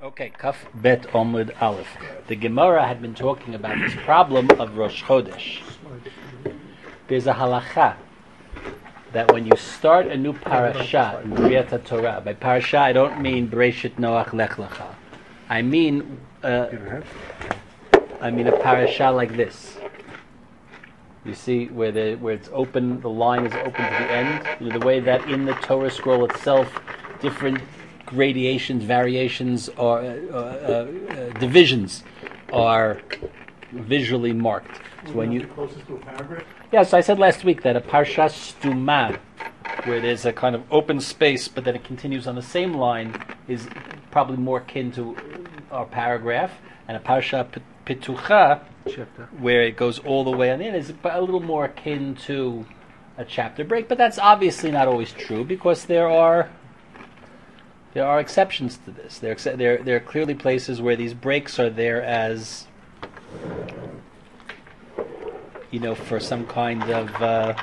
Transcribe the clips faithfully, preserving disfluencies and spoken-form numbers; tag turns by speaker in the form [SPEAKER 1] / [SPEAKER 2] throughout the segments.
[SPEAKER 1] Okay, Kaf Bet Omud Aleph. The Gemara had been talking about this problem of Rosh Chodesh. There's a halacha that when you start a new parasha in Kriyat Torah, by parasha I don't mean Bereshit Noach Lech Lecha. I mean, uh, I mean a parasha like this. You see where the where it's open, the line is open to the end. You know, the way that in the Torah scroll itself, different gradations, variations, or uh, uh, uh, divisions are visually marked. So when you
[SPEAKER 2] closest to a paragraph?
[SPEAKER 1] Yeah, so I said last week that a parsha stuma, where there's a kind of open space, but then it continues on the same line, is probably more akin to our paragraph, and a parsha pitucha, where it goes all the way on in, is a little more akin to a chapter break. But that's obviously not always true, because there are there are exceptions to this. There there there are clearly places where these breaks are there as, you know, for some kind of uh,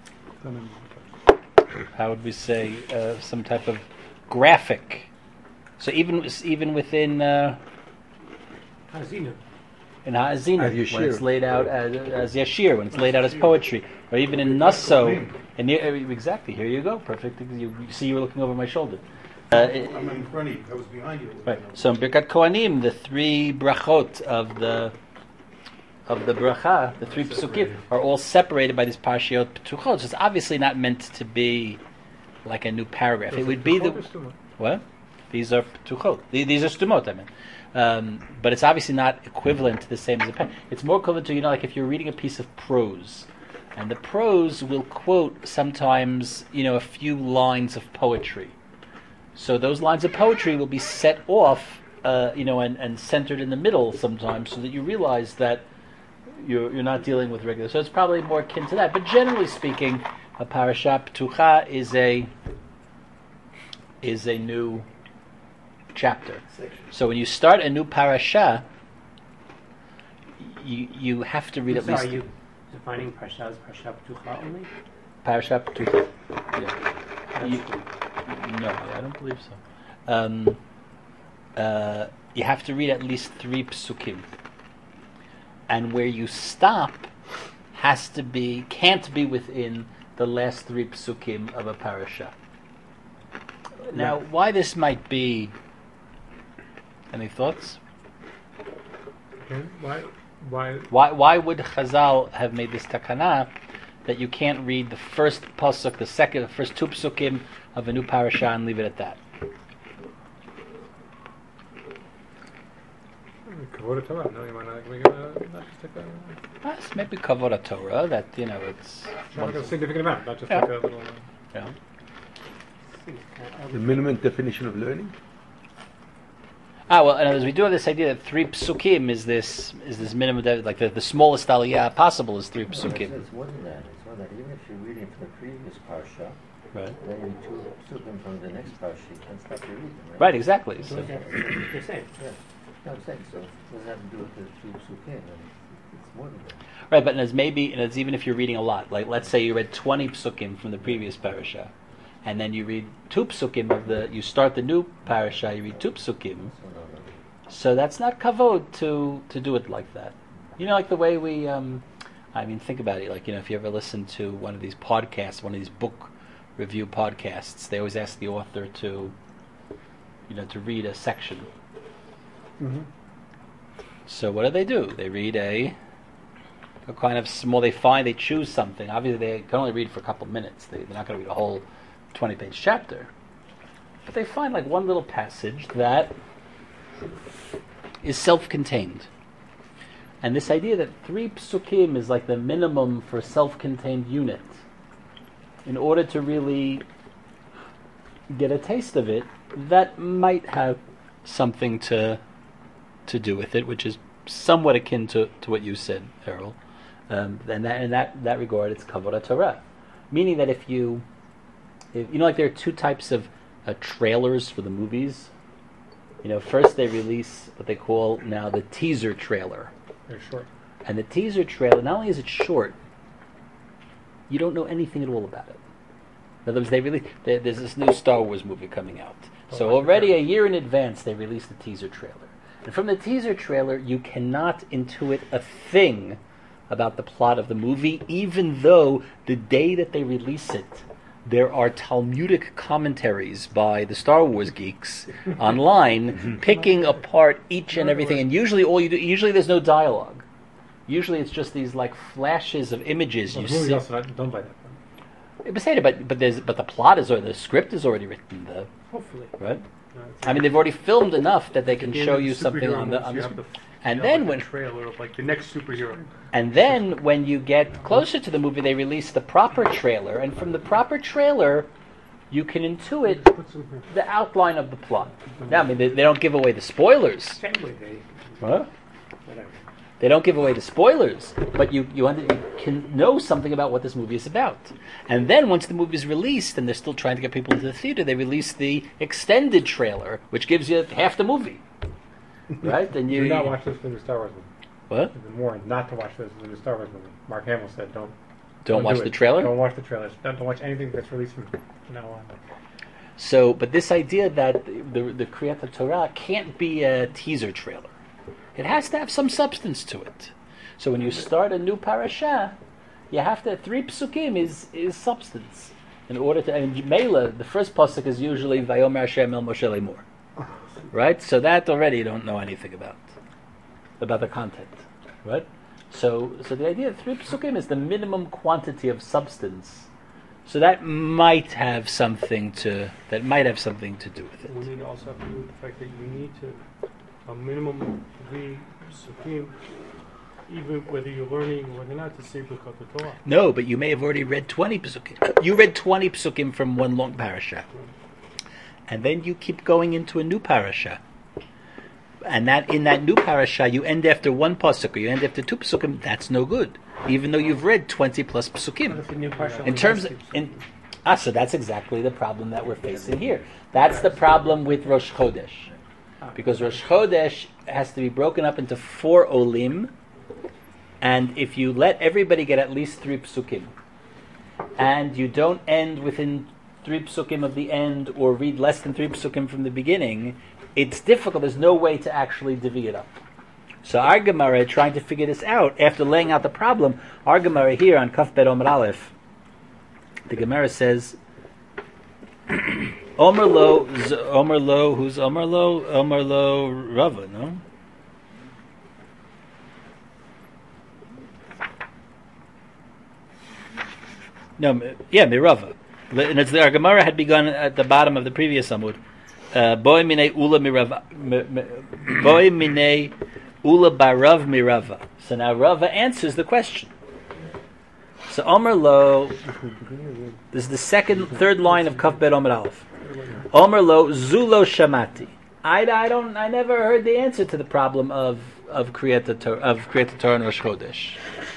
[SPEAKER 1] how would we say, uh, some type of graphic. So even even within uh,
[SPEAKER 2] Hazina.
[SPEAKER 1] in Ha'azina, when it's laid out as, as Yashir, when it's laid out as poetry, or even in Nasso, and you, exactly, here you go, perfect. You, you see, you were looking over my shoulder. Uh, it,
[SPEAKER 2] I'm in front of you. I was behind you.
[SPEAKER 1] Right. So in Birkat Kohanim, the three brachot of the of the bracha, the three psukim, are all separated by these parshiot petuchot. So it's obviously not meant to be like a new paragraph. It would be the what? These are petuchot. These are stumot. I mean, um, but it's obviously not equivalent to the same as a pen. It's more equivalent to, you know, like if you're reading a piece of prose, and the prose will quote sometimes, you know, a few lines of poetry. So those lines of poetry will be set off, uh, you know, and, and centered in the middle sometimes, so that you realize that you're you're not dealing with regular. So it's probably more akin to that. But generally speaking, a parasha ptucha is a is a new chapter. So when you start a new parasha, you you have to read
[SPEAKER 3] I'm
[SPEAKER 1] at
[SPEAKER 3] sorry,
[SPEAKER 1] least.
[SPEAKER 3] Are you defining parasha as parasha ptucha only?
[SPEAKER 1] Parasha ptucha. Yeah. You, no, I don't believe so. Um, uh, you have to read at least three psukim, and where you stop has to be can't be within the last three psukim of a parasha. Now, why this might be? Any thoughts?
[SPEAKER 4] Okay. Why? Why?
[SPEAKER 1] Why? Why would Chazal have made this takana that you can't read the first pasuk, the second, the first two psukim of a new parasha and leave it at that?
[SPEAKER 4] Kavod Torah. No, you might not make it. Not just take that.
[SPEAKER 1] That's maybe kavod Torah. That, you know, it's
[SPEAKER 4] Not like a significant amount. Not just
[SPEAKER 1] Yeah.
[SPEAKER 4] like a little.
[SPEAKER 1] yeah.
[SPEAKER 5] The minimum definition of learning?
[SPEAKER 1] Ah, well, and as we do have this idea that three psukim is this is this minimum, de- like the, the smallest aliyah possible is three
[SPEAKER 6] No,
[SPEAKER 1] psukim.
[SPEAKER 6] it's, it's more than that. It's more than that. Even if you're reading from the previous parsha,
[SPEAKER 1] Right.
[SPEAKER 6] then you two psukim from the next parsha, you can stop your reading, right?
[SPEAKER 1] Right, exactly.
[SPEAKER 6] So,
[SPEAKER 1] So,
[SPEAKER 6] yeah,
[SPEAKER 3] The same.
[SPEAKER 6] yeah. No, I'm saying so. It doesn't have to do with the two psukim. And it's more than that.
[SPEAKER 1] right, but as maybe, and as even if you're reading a lot, like let's say you read twenty psukim from the previous parasha, and then you read two psukim of the, you start the new parasha, you read two psukim.
[SPEAKER 6] So, no, no.
[SPEAKER 1] So that's not kavod to to do it like that. You know, like the way we, um, I mean, think about it. Like, you know, if you ever listen to one of these podcasts, one of these book review podcasts, they always ask the author to, you know, to read a section.
[SPEAKER 4] Mm-hmm.
[SPEAKER 1] So what do they do? They read a, a kind of small. They find they choose something. Obviously, they can only read for a couple of minutes. They, they're not going to read a whole twenty-page chapter. But they find like one little passage that is self-contained. And this idea that three psukim is like the minimum for a self-contained unit, in order to really get a taste of it, that might have something to to do with it, which is somewhat akin to, to what you said, Errol. Um, and that, in that, that regard, it's kavod Torah. Meaning that if you, if, you know, like there are two types of uh, trailers for the movies. You know, first they release what they call now the teaser trailer.
[SPEAKER 4] Very short.
[SPEAKER 1] And the teaser trailer, not only is it short, you don't know anything at all about it. In other words, they really, they, there's this new Star Wars movie coming out. So already a year in advance, they released the teaser trailer. And from the teaser trailer, you cannot intuit a thing about the plot of the movie, even though the day that they release it, there are Talmudic commentaries by the Star Wars geeks online picking apart each and everything. And usually all you do, usually there's no dialogue. Usually it's just these like flashes of images
[SPEAKER 4] Well,
[SPEAKER 1] you
[SPEAKER 4] the movie's
[SPEAKER 1] see.
[SPEAKER 4] also not done by that point.
[SPEAKER 1] But but but there's but the plot is already, the script is already written, the,
[SPEAKER 3] Hopefully.
[SPEAKER 1] right?
[SPEAKER 3] No, it's
[SPEAKER 1] I mean, they've already filmed enough that they can
[SPEAKER 2] At the end
[SPEAKER 1] show
[SPEAKER 2] of
[SPEAKER 1] you
[SPEAKER 2] the
[SPEAKER 1] something
[SPEAKER 2] superhero
[SPEAKER 1] on the
[SPEAKER 2] movies,
[SPEAKER 1] on
[SPEAKER 2] you
[SPEAKER 1] the
[SPEAKER 2] have
[SPEAKER 1] script.
[SPEAKER 2] the-
[SPEAKER 1] And
[SPEAKER 2] you
[SPEAKER 1] then
[SPEAKER 2] have, like,
[SPEAKER 1] when
[SPEAKER 2] a trailer of like the next superhero.
[SPEAKER 1] and then when you get closer to the movie, they release the proper trailer, and from the proper trailer, you can intuit
[SPEAKER 2] Put some here.
[SPEAKER 1] the outline of the plot. Now, I mean, they, they don't give away the spoilers.
[SPEAKER 3] Technically, they,
[SPEAKER 1] What?
[SPEAKER 3] whatever.
[SPEAKER 1] They don't give away the spoilers, but you you, under, you can know something about what this movie is about. And then once the movie is released, and they're still trying to get people into the theater, they release the extended trailer, which gives you half the movie. Right? And you
[SPEAKER 4] Do not watch this for the Star Wars movie.
[SPEAKER 1] what?
[SPEAKER 4] It's warned not to watch this for the Star Wars movie. Mark Hamill said, "Don't
[SPEAKER 1] Don't watch
[SPEAKER 4] do
[SPEAKER 1] the
[SPEAKER 4] it.
[SPEAKER 1] trailer.
[SPEAKER 4] Don't watch the trailers. Don't, don't watch anything that's released from now on."
[SPEAKER 1] So, but this idea that the the Kriyat Torah can't be a teaser trailer, it has to have some substance to it. So when you start a new parasha, you have to three psukim is is substance in order to. And Mela, the first pasuk is usually Vayomer Hashem el Moshe Lemor, right? So that already you don't know anything about about the content, right? So so the idea of three psukim is the minimum quantity of substance. So that might have something to that might have something to do with it.
[SPEAKER 2] We need to also have to do with the fact that you need to a minimum of three supreme, even whether you're learning or whether not, to say Birkat Torah.
[SPEAKER 1] No, but you may have already read twenty psukim. You read twenty psukim from one long parasha, and then you keep going into a new parasha. And that in that new parasha, you end after one pasuk or you end after two psukim. That's no good, even though you've read twenty plus psukim.
[SPEAKER 3] If the new partial
[SPEAKER 1] In terms of, in, ah, so that's exactly the problem that we're facing here. That's the problem with Rosh Chodesh, because Rosh Chodesh has to be broken up into four olim, and if you let everybody get at least three psukim, and you don't end within three psukim of the end, or read less than three psukim from the beginning, it's difficult. There's no way to actually divvy it up. So our Gemara, trying to figure this out, after laying out the problem, our Gemara here on Kaf Bet Omer Aleph, the Gemara says, Omer lo, z- Omer lo, who's Omer lo? Omer lo Rava, no? No, m- yeah, Mirava. And it's the our Gemara had begun at the bottom of the previous Amud. Uh, Boy minei ula mirava, m- m- boy minei ula barav mirava. So now Rava answers the question. So Omer lo, this is the second, third line of Kaf Bet Omer Aleph. Omer lo zulo shamati. I, I don't, I never heard the answer to the problem of of Kriyat Torah of Kriyat Torah and Rosh Chodesh.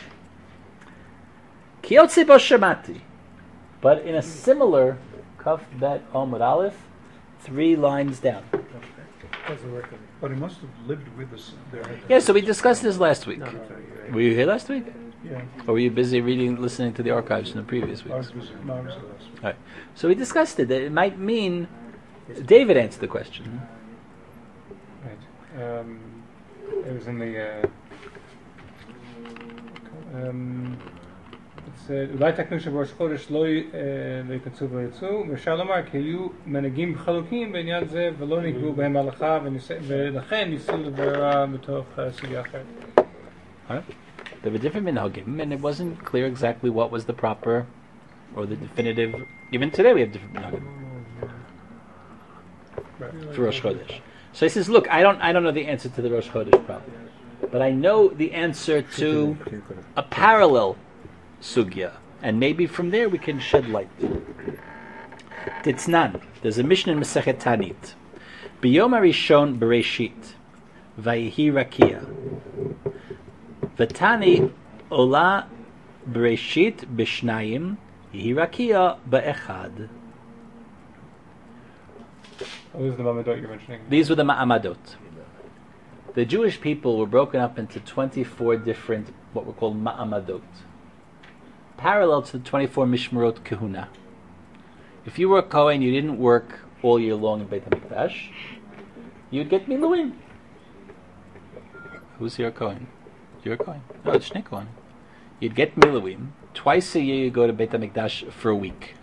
[SPEAKER 1] Kiyotzi bo shamati. But in a similar Kaf Bet Omer Aleph, three lines down.
[SPEAKER 2] Doesn't work.
[SPEAKER 5] But he must have lived with us there.
[SPEAKER 1] Yeah, so we discussed this last week.
[SPEAKER 3] No, no, no.
[SPEAKER 1] Were you here last week?
[SPEAKER 5] Yeah.
[SPEAKER 1] Or were you busy reading, listening to the archives from the previous
[SPEAKER 5] I
[SPEAKER 1] weeks?
[SPEAKER 5] was, no, I was there last week.
[SPEAKER 1] Right. So we discussed it. That it might mean David answered the question.
[SPEAKER 4] Right. Um, it was in the. Uh, um, it said, "Ulai taknu shel Rosh Chodesh lo lo yikatzu v'yitzu." V'shar lomar ki hiyu menagim chalukim b'inyan ze v'lo nigbu b'hem halacha v'lechen nisul l'vera b'toch sugya acheret.
[SPEAKER 1] Right? There were different minhagim, and it wasn't clear exactly what was the proper or the definitive. Even today, we have different minhagim for Rosh Chodesh. So he says, "Look, I don't, I don't know the answer to the Rosh Chodesh problem, but I know the answer to a parallel sugya, and maybe from there we can shed light." Titznan. There's a Mishnah in Masechet Tanit. B'yom harishon Bereshit, Vayihi Rakia. V'tani ola Bereshit b'shnayim, Yihi Rakia b'echad.
[SPEAKER 4] What was the Mamadot you're mentioning?
[SPEAKER 1] These were the Ma'amadot. The Jewish people were broken up into twenty-four different, what were called Ma'amadot, parallel to the twenty-four Mishmarot Kehuna. If you were a Kohen, you didn't work all year long in Beit HaMikdash, you'd get Miluim. Who's your Kohen? You're a Kohen. No, it's Shnei Kohen. You'd get Miluim. Twice a year you go to Beit HaMikdash for a week.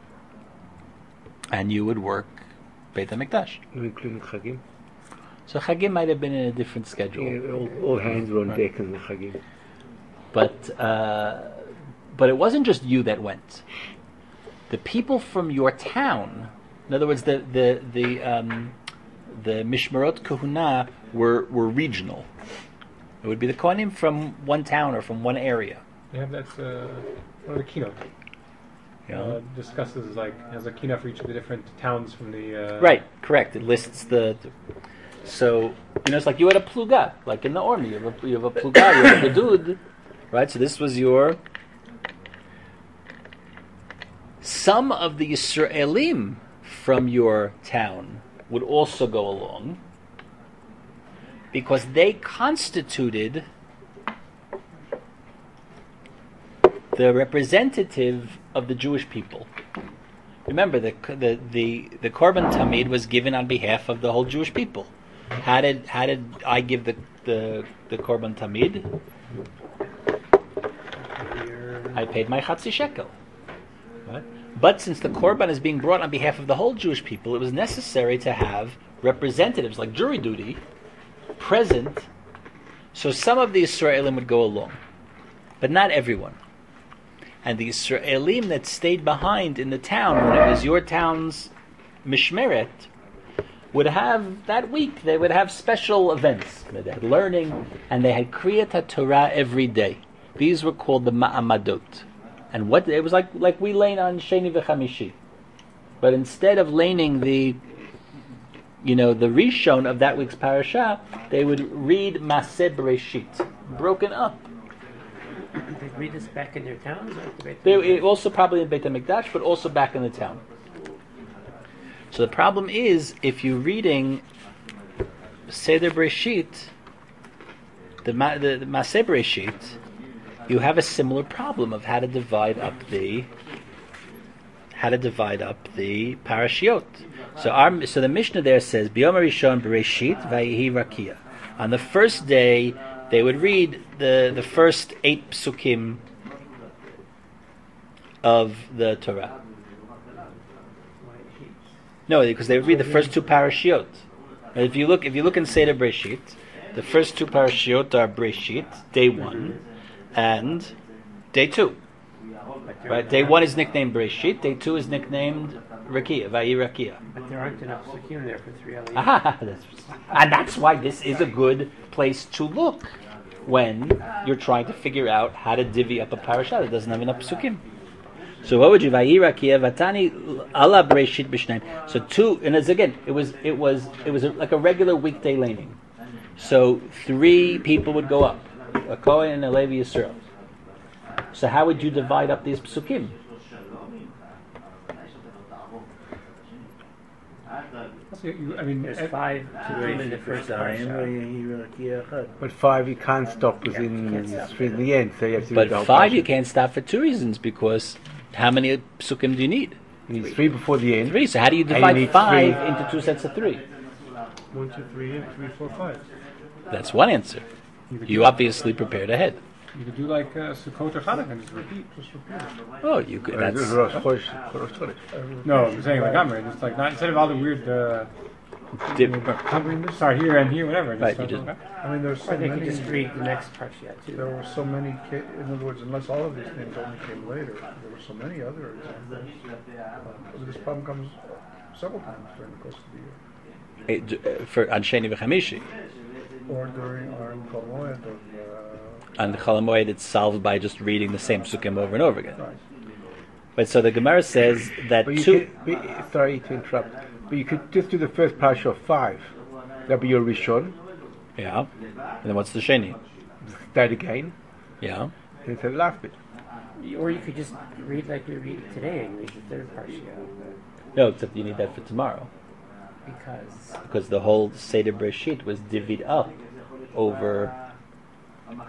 [SPEAKER 1] And you would work Beit HaMikdash.
[SPEAKER 7] Including Chagim.
[SPEAKER 1] So Chagim might have been in a different schedule.
[SPEAKER 7] Yeah, all, all hands were on
[SPEAKER 1] Right.
[SPEAKER 7] deck in the Chagim.
[SPEAKER 1] But uh, but it wasn't just you that went. The people from your town, in other words, the the the um, the Mishmarot Kahuna were were regional. It would be the Kohanim from one town or from one area.
[SPEAKER 4] They have that's uh, one of the keynote.
[SPEAKER 1] You
[SPEAKER 4] Uh,
[SPEAKER 1] know?
[SPEAKER 4] discusses like has a keynote for each of the different towns from the uh,
[SPEAKER 1] Right, correct. It lists the. the so you know, it's like you had a pluga, like in the army. You have a, you have a pluga, you have a gedud, right? So this was your. Some of the Yisraelim from your town would also go along because they constituted the representative of the Jewish people. Remember, the the the the Korban Tamid was given on behalf of the whole Jewish people. How did how did I give the the, the Korban Tamid? I paid my Chatzi shekel. Right? But since the Korban is being brought on behalf of the whole Jewish people, it was necessary to have representatives, like jury duty, present. So some of the Israelim would go along, but not everyone. And the Israelim that stayed behind in the town, when it was your town's mishmeret, would have, that week, they would have special events. They had learning, and they had Kriyat HaTorah every day. These were called the Ma'amadot. And what, it was like like we lane on Sheni v'Chamishi. But instead of laning the, you know, the Rishon of that week's parasha, they would read Maseh Bereshit, broken up.
[SPEAKER 3] They read this back in their towns? Or at the Beit
[SPEAKER 1] They,
[SPEAKER 3] HaMikdash?
[SPEAKER 1] it also probably in Beit HaMikdash, but also back in the town. So the problem is, if you're reading Seder Bereshit, the, Ma- the, the Maseh Bereshit, you have a similar problem of how to divide up the how to divide up the parashiot. So our so the Mishnah there says B'yom Rishon Bereshit Vayihi Rakia. On the first day, they would read the the first eight psukim of the Torah. No, because they would read the first two parashiot. And if you look, if you look in Seder Bereshit, the first two parashiot are Bereshit, day one, and day two. Right? Day one is nicknamed Bereshit. Day two is nicknamed Rakia, Vayi Rakia.
[SPEAKER 3] But there aren't enough psukim there for three Aliyah.
[SPEAKER 1] Ah, that's, and that's why this is a good place to look when you're trying to figure out how to divvy up a parasha that doesn't have enough psukim. So what would you Vayi Rakia Vatani ala Bereshit b'shneim? So two, and as again, it was it was it was a, like a regular weekday laning. So three people would go up, a Kohen and a Levi Yisrael. So how would you divide up these psukim?
[SPEAKER 4] So you- I mean,
[SPEAKER 3] There's
[SPEAKER 4] eh,
[SPEAKER 3] five psukim in the first parasha.
[SPEAKER 7] But five you can't stop within
[SPEAKER 3] can't stop.
[SPEAKER 7] three in the end, so you have to
[SPEAKER 1] But
[SPEAKER 7] read the whole
[SPEAKER 1] five
[SPEAKER 7] parsha.
[SPEAKER 1] you can't stop for two reasons, because how many psukim do you need?
[SPEAKER 7] You need three before the end.
[SPEAKER 1] Three. So how do you
[SPEAKER 7] And you
[SPEAKER 1] divide
[SPEAKER 7] need
[SPEAKER 1] five
[SPEAKER 7] three.
[SPEAKER 1] into two sets of three?
[SPEAKER 2] One, two, three, and three, four, five.
[SPEAKER 1] That's one answer. You obviously prepared ahead.
[SPEAKER 4] you could do like uh, Sukkot or Chanukah and just repeat.
[SPEAKER 2] Just repeat it.
[SPEAKER 1] Oh, you could.
[SPEAKER 7] Uh, this is
[SPEAKER 1] That's
[SPEAKER 7] Rosh Chodesh- Rosh Chodesh.
[SPEAKER 4] No, I'm saying like I'm ready. Just like not instead of all the weird. Uh,
[SPEAKER 1] dip.
[SPEAKER 5] I mean, this,
[SPEAKER 4] start here and here, whatever. Just
[SPEAKER 1] Right,
[SPEAKER 4] start
[SPEAKER 1] you just-
[SPEAKER 4] okay.
[SPEAKER 5] I mean, there's so
[SPEAKER 3] Or they could
[SPEAKER 5] many.
[SPEAKER 3] just read the next parsha too.
[SPEAKER 5] There were so many. Ca- in other words, unless all of these names only came later, there were so many other examples. Uh, this problem comes several times during the course of the year,
[SPEAKER 1] Eh, d- uh, for on Sheni v'Chamishi.
[SPEAKER 5] or during our Kol Moed of. Uh,
[SPEAKER 1] On the Chol Hamoed, it's solved by just reading the same psukim over and over again.
[SPEAKER 5] right.
[SPEAKER 1] But so the Gemara says that
[SPEAKER 7] But you
[SPEAKER 1] two.
[SPEAKER 7] could, but, sorry to interrupt, but you could just do the first parsha of five. That'd be your Rishon.
[SPEAKER 1] Yeah. And then what's the Sheni?
[SPEAKER 7] That again.
[SPEAKER 1] Yeah.
[SPEAKER 7] And it's the last bit.
[SPEAKER 3] Or you could just read like we read today and read the third parsha.
[SPEAKER 1] No, except you need that for tomorrow,
[SPEAKER 3] Because
[SPEAKER 1] because the whole Seder Bereshit was divvied up over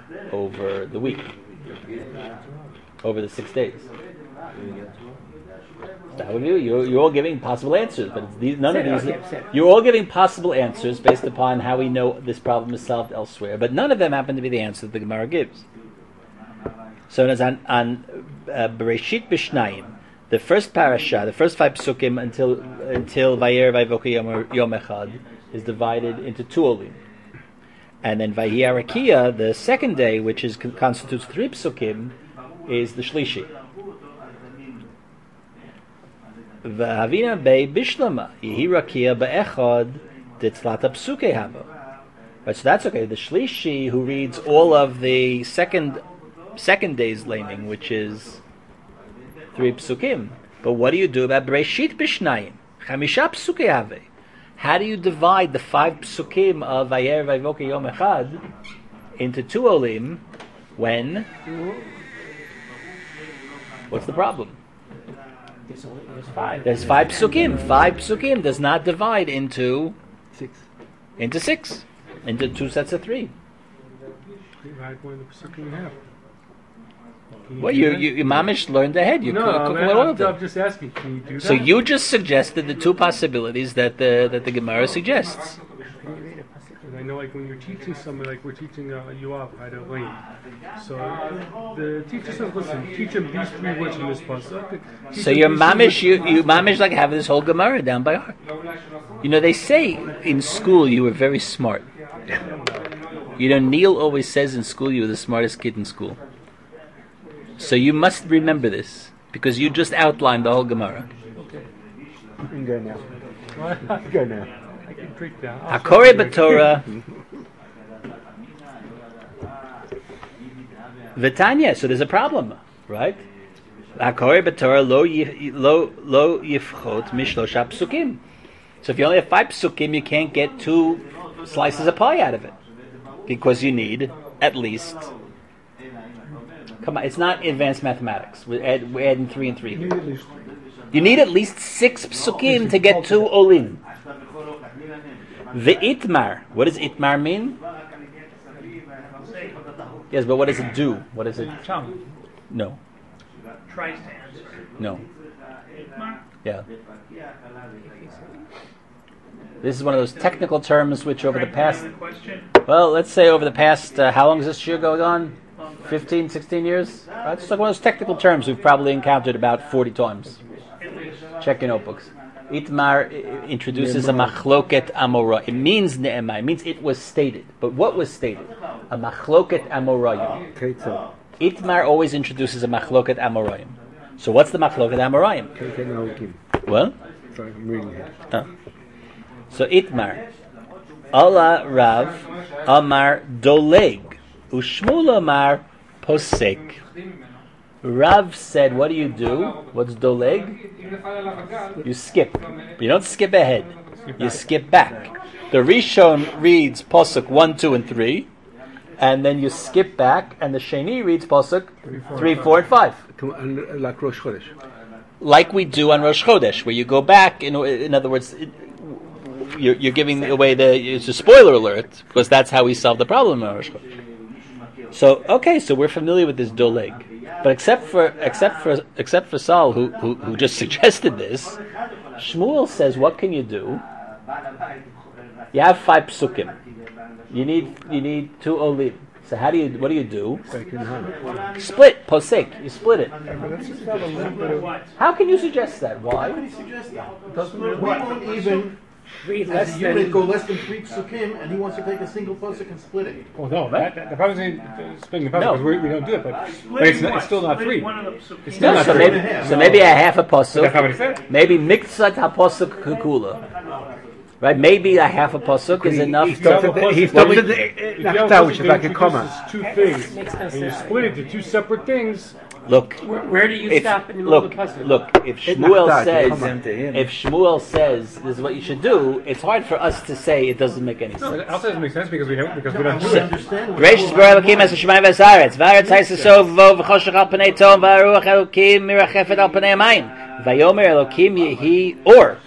[SPEAKER 1] over the week, over the six days. That would be, you're, you're all giving possible answers, but it's these, none of these.
[SPEAKER 3] Okay, so-
[SPEAKER 1] You're all giving possible answers based upon how we know this problem is solved elsewhere, but none of them happen to be the answer that the Gemara gives. So it's on on uh, Bereshit B'Shnayim, the first parasha, the first five psukim until until Vayer Vayvoki Yom Yom Echad is divided into two olim, and then Vayi Arakia, the second day, which is constitutes three psukim, is the Shlishi. V'havina bei bishlama yehi rakia be'echad ditzlata psuke haba. Right, so that's okay. The Shlishi, who reads all of the second second day's laming, which is three psukim. But what do you do about Bereshit B'Shnayim? Chamisha psuke have. How do you divide the five psukim of Vayer Vayvoke Yom Echad into two olim when? What's the problem?
[SPEAKER 3] There's, only, there's five.
[SPEAKER 1] There's five psukim. Five psukim does not divide into
[SPEAKER 7] Six.
[SPEAKER 1] into six, into two sets of three.
[SPEAKER 2] Right, one of the psukim in half. Can
[SPEAKER 1] Well,
[SPEAKER 2] do
[SPEAKER 1] you
[SPEAKER 2] that?
[SPEAKER 1] you, you mamish learned ahead. You
[SPEAKER 2] no,
[SPEAKER 1] cook,
[SPEAKER 2] I'm,
[SPEAKER 1] cook
[SPEAKER 2] I'm,
[SPEAKER 1] all
[SPEAKER 2] I'm,
[SPEAKER 1] of them.
[SPEAKER 2] just asking. Can you do that?
[SPEAKER 1] So you just suggested the two possibilities that the that the Gemara suggests.
[SPEAKER 3] Can you read a pasuk?
[SPEAKER 2] And I know, like when you're teaching somebody, like we're teaching uh, Yoav how to lane. So uh, the teacher says, "Listen, teach him these three words from this pasuk." Teach
[SPEAKER 1] So
[SPEAKER 2] him
[SPEAKER 1] your
[SPEAKER 2] these three
[SPEAKER 1] mamish, you
[SPEAKER 2] words-
[SPEAKER 1] you mamish like have this whole Gemara down by heart. You know, they say in school you were very smart. You know, Neil always says in school you were the smartest kid in school. So you must remember this because you just outlined the whole Gemara.
[SPEAKER 7] You can go now.
[SPEAKER 2] What?
[SPEAKER 7] Go now.
[SPEAKER 2] I can drink that. I'll
[SPEAKER 1] Hakore
[SPEAKER 2] show you.
[SPEAKER 1] b'Torah, V'Tanya. So there's a problem, right? Hakore b'Torah lo yi- lo lo yifchot mishlosha psukim. So if you only have five psukim, you can't get two slices of pie out of it because you need at least. Come on, it's not advanced mathematics. We're, add, we're adding three and three.
[SPEAKER 5] You need at least
[SPEAKER 1] You need at least six psukim to get two olim. The itmar. What does itmar mean? Yes, but what does it do? What does it?
[SPEAKER 4] Chum.
[SPEAKER 1] No.
[SPEAKER 8] Tries to answer.
[SPEAKER 1] No. Yeah. This is one of those technical terms which over the past,
[SPEAKER 8] The question.
[SPEAKER 1] well, let's say over the past, uh, how long is this year going on? fifteen, sixteen years? Right? It's like one of those technical terms we've probably encountered about forty times. Check your notebooks. Itmar i- introduces a machloket amora. It means ne'emah. It means it was stated. But what was stated? A machloket amorayim.
[SPEAKER 7] Ketzah.
[SPEAKER 1] Itmar always introduces a machloket amorayim. So what's the machloket amorayim?
[SPEAKER 7] Ketzah Naokim.
[SPEAKER 1] Well,
[SPEAKER 7] Sorry, I'm reading it.
[SPEAKER 1] oh. So Itmar, Allah Rav, Amar Doleg, Ushmul Amar Posek. Rav said, what do you do? What's Doleg? You skip. You don't skip ahead. You skip back. The Rishon reads Posuk one, two, and three, and then you skip back, and the Sheni reads Posuk three, four, and five.
[SPEAKER 7] Come on, Like Rosh Chodesh.
[SPEAKER 1] Like we do on Rosh Chodesh, where you go back. In, in other words, it, you're, you're giving away the. It's a spoiler alert because that's how we solve the problem in Rosh Chodesh. So okay, so we're familiar with this doleg, but except for except for except for Saul, who who, who just suggested this, Shmuel says, what can you do? You have five psukim. You need you need two olim. So how do you what do you do? Split posek. You split it.
[SPEAKER 5] but that's just have a little bit of.
[SPEAKER 1] How can you suggest that? Why?
[SPEAKER 5] Doesn't
[SPEAKER 9] We won't even,
[SPEAKER 3] Read
[SPEAKER 9] as
[SPEAKER 3] less
[SPEAKER 9] a unit,
[SPEAKER 3] than.
[SPEAKER 9] go less than three psukim, and he wants to take a single pasuk and split it.
[SPEAKER 4] Well, no, that, that, the problem isn't uh, splitting the puzzle
[SPEAKER 1] No.
[SPEAKER 4] because we, we don't do it, but, but it's, not, it's still not
[SPEAKER 8] Splitting
[SPEAKER 4] free.
[SPEAKER 8] one of the psukim.
[SPEAKER 4] It's still
[SPEAKER 1] No,
[SPEAKER 4] not
[SPEAKER 1] so
[SPEAKER 4] free.
[SPEAKER 1] maybe so maybe a half a
[SPEAKER 4] But that's not what
[SPEAKER 1] pasuk.
[SPEAKER 4] he said.
[SPEAKER 1] Maybe miktsat haposuk kukula. Right? Maybe a half a pasuk is enough.
[SPEAKER 7] He stopped
[SPEAKER 1] to-
[SPEAKER 7] at the, he
[SPEAKER 2] Well,
[SPEAKER 7] stopped
[SPEAKER 2] we-
[SPEAKER 7] at the
[SPEAKER 2] If you have
[SPEAKER 7] Nachta,
[SPEAKER 2] pasuk
[SPEAKER 7] which is
[SPEAKER 2] that
[SPEAKER 7] like a comma.
[SPEAKER 2] introduces two things,
[SPEAKER 3] Makes no
[SPEAKER 2] and you
[SPEAKER 3] sense.
[SPEAKER 2] split it to two separate things.
[SPEAKER 1] Look,
[SPEAKER 3] Where, where do you
[SPEAKER 1] if,
[SPEAKER 3] stop in the middle
[SPEAKER 1] look,
[SPEAKER 3] of the puzzle?
[SPEAKER 1] look. If
[SPEAKER 7] It
[SPEAKER 1] Shmuel
[SPEAKER 7] knocked out,
[SPEAKER 1] says,
[SPEAKER 7] come on.
[SPEAKER 1] if Shmuel says this is what you should do, it's hard for us to say it doesn't make any sense.
[SPEAKER 4] It also doesn't make sense because we don't because we
[SPEAKER 9] I
[SPEAKER 4] don't do
[SPEAKER 9] don't
[SPEAKER 4] it.
[SPEAKER 9] understand.
[SPEAKER 1] Gracious Baruch Elokim as Shemai Vasaretz, Varetz Haisasov Vo V'choshech Al Pnei Tom Varuach Elokim Mirachefet Al Pnei Amayim Vayomer Elokim Yehi Or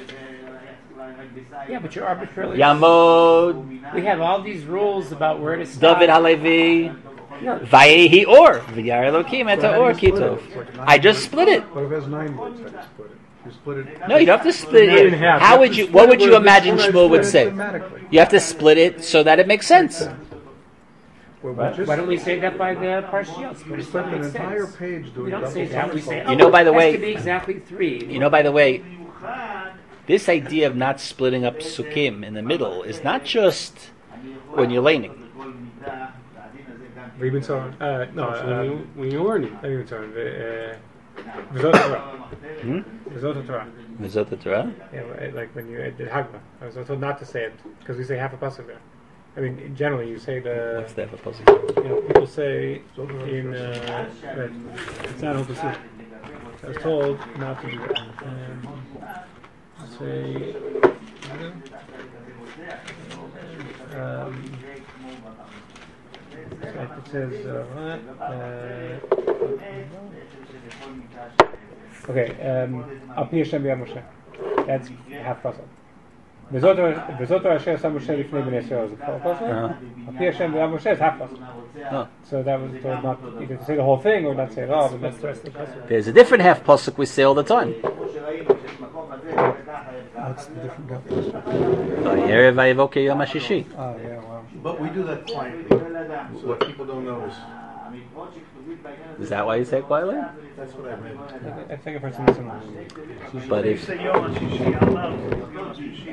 [SPEAKER 3] Yeah, but you're arbitrarily.
[SPEAKER 1] Yamod
[SPEAKER 3] We have all these rules about where to stop.
[SPEAKER 1] David Halevi Vayehi or v'yar Elokim et
[SPEAKER 5] So how do
[SPEAKER 1] or
[SPEAKER 5] you split it?
[SPEAKER 1] kitov.
[SPEAKER 5] It's like nine
[SPEAKER 1] I just
[SPEAKER 5] words?
[SPEAKER 1] split it.
[SPEAKER 5] What if it has nine words? How do you split it? You split it.
[SPEAKER 1] No, you don't have to split
[SPEAKER 2] Nine and
[SPEAKER 1] it.
[SPEAKER 2] a half.
[SPEAKER 1] How
[SPEAKER 2] You
[SPEAKER 1] would
[SPEAKER 2] have
[SPEAKER 1] you?
[SPEAKER 2] to
[SPEAKER 1] What
[SPEAKER 2] split
[SPEAKER 1] would
[SPEAKER 2] it
[SPEAKER 1] you
[SPEAKER 2] where
[SPEAKER 1] imagine
[SPEAKER 2] this one
[SPEAKER 1] Shmuel would
[SPEAKER 5] Split it
[SPEAKER 1] say?
[SPEAKER 5] thematically.
[SPEAKER 1] You have to split it so that it makes sense.
[SPEAKER 5] Well, we
[SPEAKER 3] Why
[SPEAKER 5] just
[SPEAKER 3] why don't we say that by the partial?
[SPEAKER 5] we split an entire page doing
[SPEAKER 3] We don't
[SPEAKER 5] double
[SPEAKER 3] say that. We say,
[SPEAKER 5] somersaults.
[SPEAKER 3] oh,
[SPEAKER 1] You know, by the
[SPEAKER 3] it
[SPEAKER 1] way-
[SPEAKER 3] has to be exactly three.
[SPEAKER 1] You know, by the way, this idea of not splitting up psukim in the middle is not just when you're laning.
[SPEAKER 4] Reuben Soren. Uh, no,
[SPEAKER 2] So when,
[SPEAKER 4] uh,
[SPEAKER 2] you, when you're learning,
[SPEAKER 4] not Reuben Soren. Uh, V'zot Torah.
[SPEAKER 1] Hmm?
[SPEAKER 4] V'zot Torah.
[SPEAKER 1] Mizot Torah?
[SPEAKER 4] Yeah, right, like when you did Hagma. I was told not to say it because we say half a pasuk there. I mean, generally you say the.
[SPEAKER 1] What's that for puzzle?
[SPEAKER 4] You know, people say in uh, that it's not open soup. I was told not to do that. Um, say. Um, like it says uh, what? Uh, okay. Um, Al pi Hashem v'yad Moshe. That's half pasuk. וזאת אשר שם משה לפני בני ישראל, זה כבר פסוק? על פי השם ויד משה is half pasuk.
[SPEAKER 1] Oh.
[SPEAKER 4] So that was told not either to say the whole thing or not say it all, but that's the rest of the pasuk.
[SPEAKER 1] There's a different half pasuk we say all the time.
[SPEAKER 5] That's the different depth.
[SPEAKER 1] Vayerev vayevoke yom hashishi.
[SPEAKER 5] Oh, yeah, wow.
[SPEAKER 9] But we do that quietly. What people don't notice.
[SPEAKER 1] Is that why you say it quietly?
[SPEAKER 9] That's what I meant.
[SPEAKER 4] I think I've heard something similar.
[SPEAKER 1] But
[SPEAKER 8] You
[SPEAKER 1] if
[SPEAKER 8] say Yom HaShishi out loud. Yom HaShishi.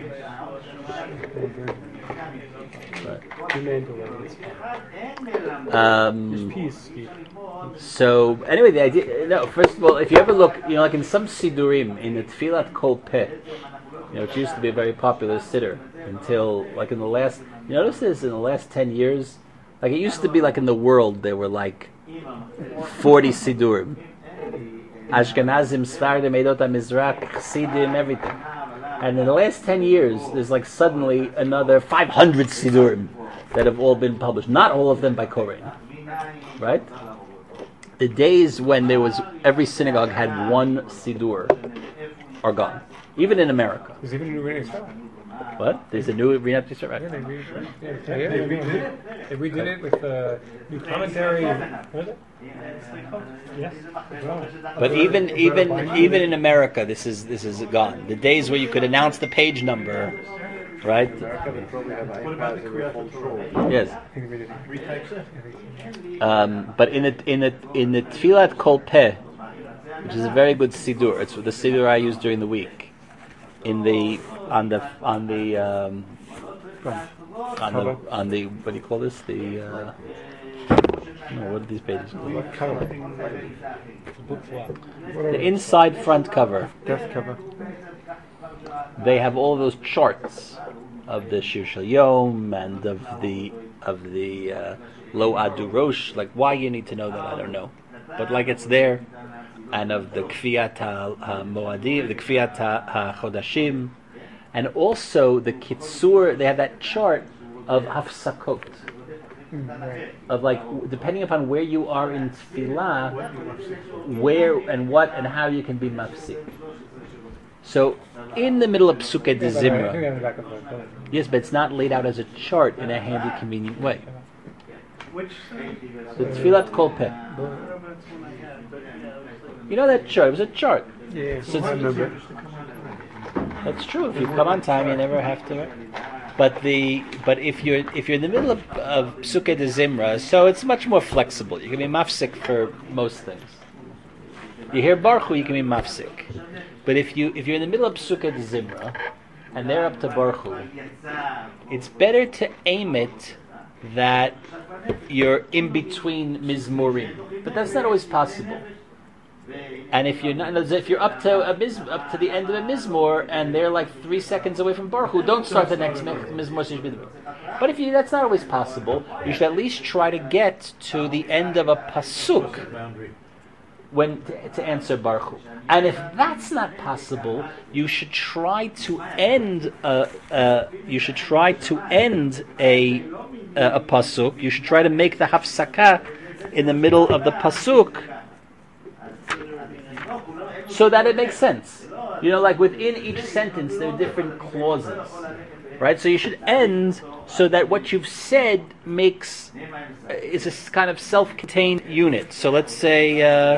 [SPEAKER 1] um,
[SPEAKER 2] peace, Steve.
[SPEAKER 1] so anyway, the idea. No, first of all, if you ever look, you know, like in some sidurim in the Tfilat Kol Peh, you know, it used to be a very popular siddur until like in the last. You notice this in the last ten years. Like it used to be like in the world there were like forty sidurim, Ashkenazim, Sfardim, Eidot HaMizrach, Chassidim, everything. And in the last ten years, there's like suddenly another five hundred sidurim that have all been published. Not all of them by Koren, right? The days when there was every synagogue had one sidur are gone, even in America.
[SPEAKER 4] There's even a new Rinat Yisrael.
[SPEAKER 1] What? There's a new Rinat Yisrael,
[SPEAKER 4] Yeah,
[SPEAKER 1] right?
[SPEAKER 4] they redid it. Yeah, they redid it. They redid it with uh, new commentary. What is it? Yes.
[SPEAKER 1] But even even even in America, this is this is gone. The days where you could announce the page number, right?
[SPEAKER 9] What about the Kriyat Torah?
[SPEAKER 1] Yes.
[SPEAKER 4] I think they redid it.
[SPEAKER 9] Retypes it?
[SPEAKER 1] Um, but in the in the in the Tfilat Kol Peh, which is a very good siddur, it's the siddur I use during the week. In the on the on the um, on the on the what do you call this? The uh, no, what are these pages called? The inside front cover.
[SPEAKER 5] Death cover.
[SPEAKER 1] They have all those charts of the Shir Shel Yom and of the of the uh, Lo Adu Rosh. Like why you need to know that, I don't know. But like it's there, and of the Kfiyat HaMoadim, the Kfiyat HaChodashim, and also the Kitzur. They have that chart of Hafsakot. Of like, depending upon where you are in Tfilah, where and what and how you can be mafsik. So, in the middle of Psukei de
[SPEAKER 4] I think
[SPEAKER 1] Zimra,
[SPEAKER 4] they're in the back of the building.
[SPEAKER 1] yes, but it's not laid out as a chart in a handy, convenient way.
[SPEAKER 8] Which
[SPEAKER 1] The Tfilat Kol Peh. You know that chart? It was a chart.
[SPEAKER 5] Yeah,
[SPEAKER 1] So
[SPEAKER 5] I
[SPEAKER 1] it's-
[SPEAKER 5] remember.
[SPEAKER 1] That's true. If you come on time, you never have to. But the but if you're if you're in the middle of, of Psukei de Zimra, so it's much more flexible. You can be mafsik for most things. You hear Baruch Hu, you can be mafsik. But if you if you're in the middle of Psukei de Zimra, and they're up to Baruch Hu, it's better to aim it that you're in between mizmorim. But that's not always possible. And if you're not, if you're up to a miz, up to the end of a mizmor, and they're like three seconds away from Baruch Hu, don't start the next mi- mizmor. So you should be the But if you, that's not always possible, you should at least try to get to the end of a pasuk when to, to answer Baruch Hu. And if that's not possible, you should try to end a, uh, you should try to end a a, a pasuk. You should try to make the hafsakah in the middle of the pasuk, so that it makes sense. You know, like within each sentence, there are different clauses. right? So you should end so that what you've said makes uh, is a s- kind of self-contained unit. So let's say uh,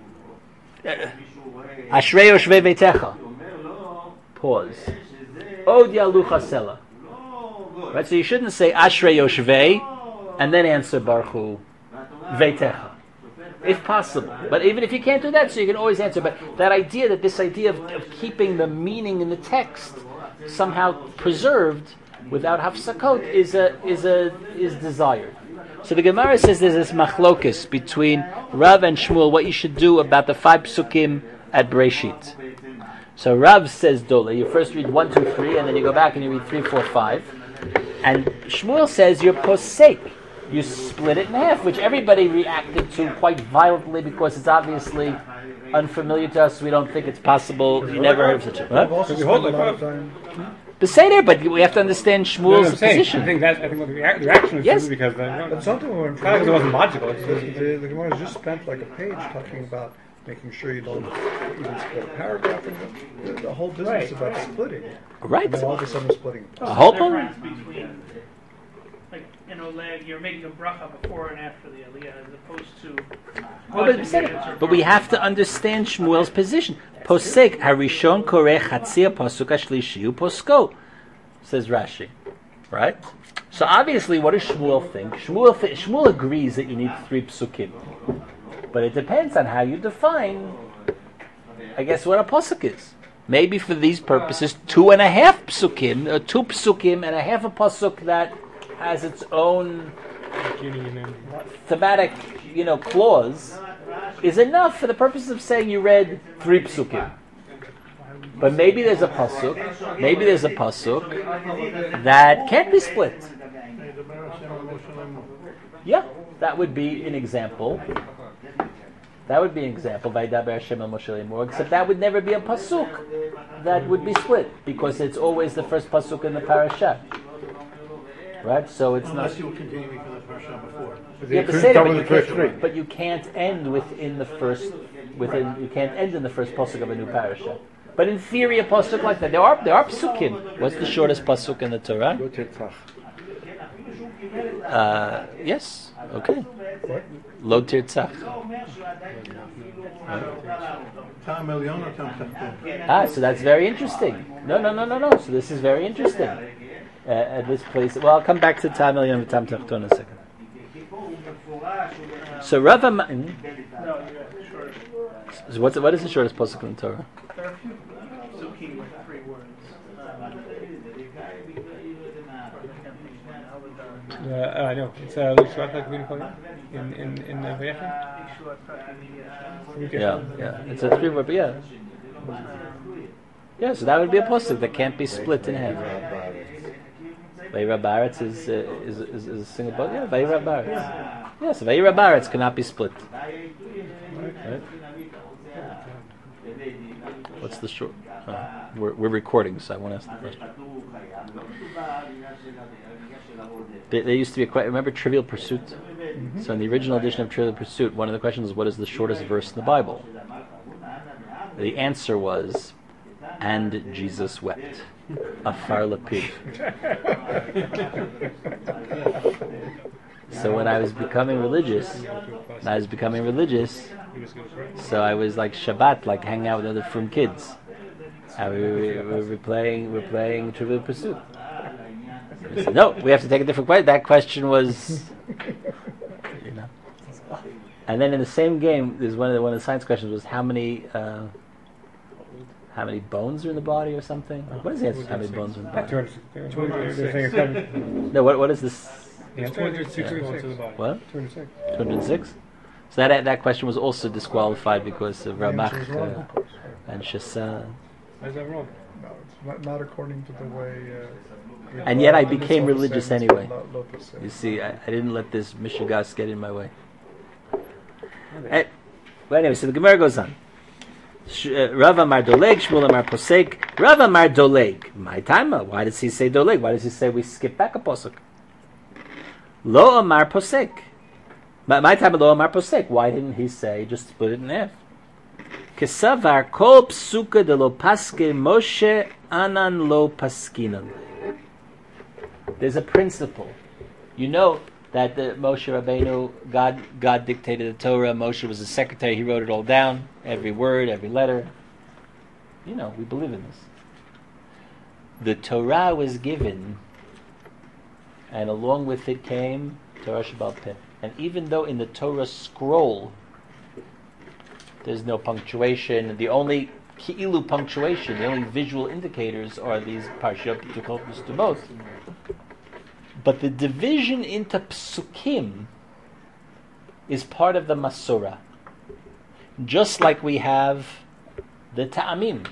[SPEAKER 1] Ashrei Yoshvei Veitecha. Pause. Od Yalucha Sela. Right. So you shouldn't say Ashrei Yoshvei and then answer Baruch Hu Veitecha, if possible. But even if you can't do that, so you can always answer. But that idea, that this idea of, of keeping the meaning in the text somehow preserved without hafsakot is a is a is desired. So the Gemara says there's this machlokis between Rav and Shmuel what you should do about the five psukim at Bereshit. So Rav says dole, you first read one, two, three, and then you go back and you read three, four, five. And Shmuel says you're posek. You split it in half, which everybody reacted to quite violently because it's obviously unfamiliar to us. We don't think it's possible. You never heard of such a
[SPEAKER 5] I've
[SPEAKER 1] huh?
[SPEAKER 5] also
[SPEAKER 4] So we hold
[SPEAKER 5] spent a
[SPEAKER 4] like
[SPEAKER 5] lot of
[SPEAKER 4] that.
[SPEAKER 5] time.
[SPEAKER 1] The Seder, but we have to understand
[SPEAKER 4] No, no,
[SPEAKER 1] Shmuel's
[SPEAKER 4] I'm saying, I
[SPEAKER 1] position.
[SPEAKER 4] think that I think what the, rea- the reaction was
[SPEAKER 1] Yes.
[SPEAKER 4] true because uh,
[SPEAKER 5] But something more
[SPEAKER 4] kind of because it wasn't logical. It's
[SPEAKER 5] The,
[SPEAKER 4] just,
[SPEAKER 5] the, the Gemara just spent like a page talking about making sure you don't even split a paragraph, and the, the, the whole business
[SPEAKER 3] Right.
[SPEAKER 5] about splitting.
[SPEAKER 1] Right.
[SPEAKER 5] And then all of a sudden we're splitting.
[SPEAKER 1] A whole
[SPEAKER 8] difference between, like, in Oleg, you're making a bracha before and after the Aliyah, as opposed to.
[SPEAKER 1] Well, but,
[SPEAKER 8] Posek,
[SPEAKER 1] but we have to understand Shmuel's position. Posek harishon koreh chatzia pasuk ashlishi posko, says Rashi. Right? So obviously, what does Shmuel think? Shmuel th- Shmuel agrees that you need three psukim, but it depends on how you define, I guess, what a pasuk is. Maybe for these purposes, two and a half psukim, or two psukim and a half a pasuk that has its own
[SPEAKER 2] Beginning and ending.
[SPEAKER 1] thematic, you know, clause is enough for the purpose of saying you read three psukim. But maybe there's a pasuk, maybe there's a pasuk that can't be split. Yeah, that would be an example. That would be an example. Vaydaber Hashem el Moshe Lemor. Except that would never be a pasuk that would be split because it's always the first pasuk in the parasha. Right, so it's
[SPEAKER 9] Unless
[SPEAKER 1] not.
[SPEAKER 9] you were continuing from the first show before.
[SPEAKER 1] You have to
[SPEAKER 7] couldn't
[SPEAKER 1] say that,
[SPEAKER 7] cover
[SPEAKER 1] but
[SPEAKER 7] the
[SPEAKER 1] you,
[SPEAKER 7] first
[SPEAKER 1] can't,
[SPEAKER 7] three.
[SPEAKER 1] but you can't end within the first. Within you can't end in the first pasuk of a new parasha. But in theory, a pasuk like that, there are there are pasukim. What's the shortest pasuk in the Torah?
[SPEAKER 7] Lo tirtzach.
[SPEAKER 1] Uh, yes. Okay.
[SPEAKER 5] What?
[SPEAKER 1] Lo tirtzach.
[SPEAKER 9] Tam Elyon or Tam Tachton?
[SPEAKER 1] Ah, so that's very interesting. No, no, no, no, no. So this is very interesting. Uh, at this place, well, I'll come back to Tam Elyon and Tam Tachton in a second. So Rav Am- hmm?
[SPEAKER 8] No, you're short.
[SPEAKER 1] So what's what is the shortest pasuk in the Torah?
[SPEAKER 8] There are a few psukim with three words.
[SPEAKER 4] uh, I know it's uh, Lo Shuat HaKavim Kolim in in in uh, Vayechim.
[SPEAKER 1] Yeah, yeah. It's a three word, but yeah. Yeah, so that would be a pasuk that can't be split in half. Vayira Baretz is, uh, is, is, is a single pasuk. Yeah, Vayira Baretz. Yeah, so Vayira Baretz cannot be split. Right? What's the short? Uh, we're, we're recording, so I want to ask the question. There, there used to be a question. Remember Trivial Pursuit? Mm-hmm. So in the original edition of Trivial Pursuit, one of the questions was, what is the shortest verse in the Bible? The answer was, and Jesus wept. Afar lapid. So when I was becoming religious, when I was becoming religious, so I was like Shabbat, like hanging out with other frum kids. And we, we, we were playing, we were playing Trivial Pursuit. I said, no, we have to take a different question. That question was, you know. And then in the same game, there's one of the one of the science questions was how many. Uh, How many bones are in the body or something? What is the answer? How many bones are in the body? No, what what is this?
[SPEAKER 4] Yeah, two hundred six.
[SPEAKER 1] What?
[SPEAKER 4] two hundred six.
[SPEAKER 1] two hundred six? So that that question was also disqualified because of Ramach uh, and Shasa.
[SPEAKER 4] Why is that wrong?
[SPEAKER 5] No, it's not, not according to the way. Uh,
[SPEAKER 1] And yet I
[SPEAKER 5] this
[SPEAKER 1] became
[SPEAKER 5] one
[SPEAKER 1] religious
[SPEAKER 5] sentence
[SPEAKER 1] anyway.
[SPEAKER 5] lo- lo- lo-
[SPEAKER 1] You see, I, I didn't let this Mishigas get in my way. Eh, well, anyway, so the Gemara goes on. Sh- uh, Rav Amar Doleg, Shmuel Amar Posek. Rav Amar Doleg. My time. Why does he say Doleg? Why does he say we skip back a posuk? Lo Amar Posek. My, my time. Lo Amar Posek. Why didn't he say just split it in half? Kesavar kol psuka de lo paske Moshe anan lo paskinan. There's a principle. You know that the Moshe Rabbeinu, God, God dictated the Torah. Moshe was his secretary. He wrote it all down, every word, every letter. You know, we believe in this. The Torah was given, and along with it came Torah Sheba'al Peh. And even though in the Torah scroll there's no punctuation, the only ki'ilu punctuation, the only visual indicators are these Parshiyot P'tuchot V'Stumot. But the division into psukim is part of the Masorah. Just like we have the ta'amim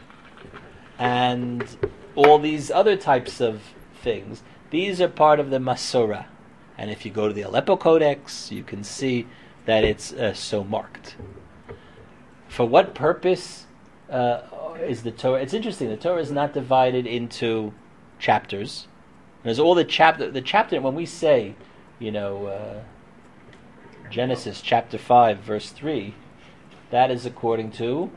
[SPEAKER 1] and all these other types of things, these are part of the Masorah. And if you go to the Aleppo Codex, you can see that it's uh, so marked. For what purpose uh, is the Torah? It's interesting. The Torah is not divided into chapters. There's all the chapter. The chapter when we say, you know, uh, Genesis chapter five, verse three, that is according to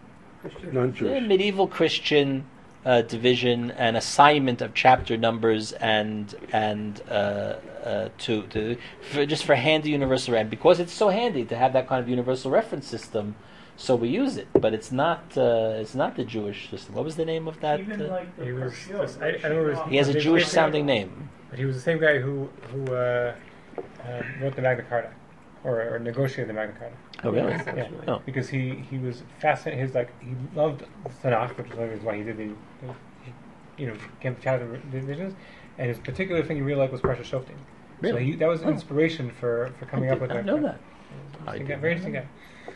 [SPEAKER 1] the medieval Christian uh, division and assignment of chapter numbers and and uh, uh, to to for, just for handy universal, and because it's so handy to have that kind of universal reference system. So we use it, but it's not. Uh, it's not the Jewish system. What was the name of that?
[SPEAKER 8] Even
[SPEAKER 1] uh,
[SPEAKER 8] like the
[SPEAKER 4] He was.
[SPEAKER 8] Parshiyot,
[SPEAKER 4] Just, I, I
[SPEAKER 8] they
[SPEAKER 4] don't know.
[SPEAKER 8] should
[SPEAKER 4] His,
[SPEAKER 1] he has a
[SPEAKER 4] his-
[SPEAKER 1] Jewish
[SPEAKER 4] his-
[SPEAKER 1] sounding name.
[SPEAKER 4] But he was the same guy who who uh, uh, wrote the Magna Carta, or, or negotiated the Magna Carta.
[SPEAKER 1] Oh, really?
[SPEAKER 4] Yeah,
[SPEAKER 1] Oh.
[SPEAKER 4] because he, he was fascinated. His like he loved Tanakh, which is why he did the, the you know came to chapter divisions. And his particular thing he really liked was Parsha Shoftim. So
[SPEAKER 1] Really?
[SPEAKER 4] he, that was inspiration for, for coming
[SPEAKER 1] I
[SPEAKER 4] up
[SPEAKER 1] did
[SPEAKER 4] with
[SPEAKER 1] not know that.
[SPEAKER 4] Interesting
[SPEAKER 1] I
[SPEAKER 4] guy,
[SPEAKER 1] did
[SPEAKER 4] very
[SPEAKER 1] not
[SPEAKER 4] interesting
[SPEAKER 1] know
[SPEAKER 4] guy.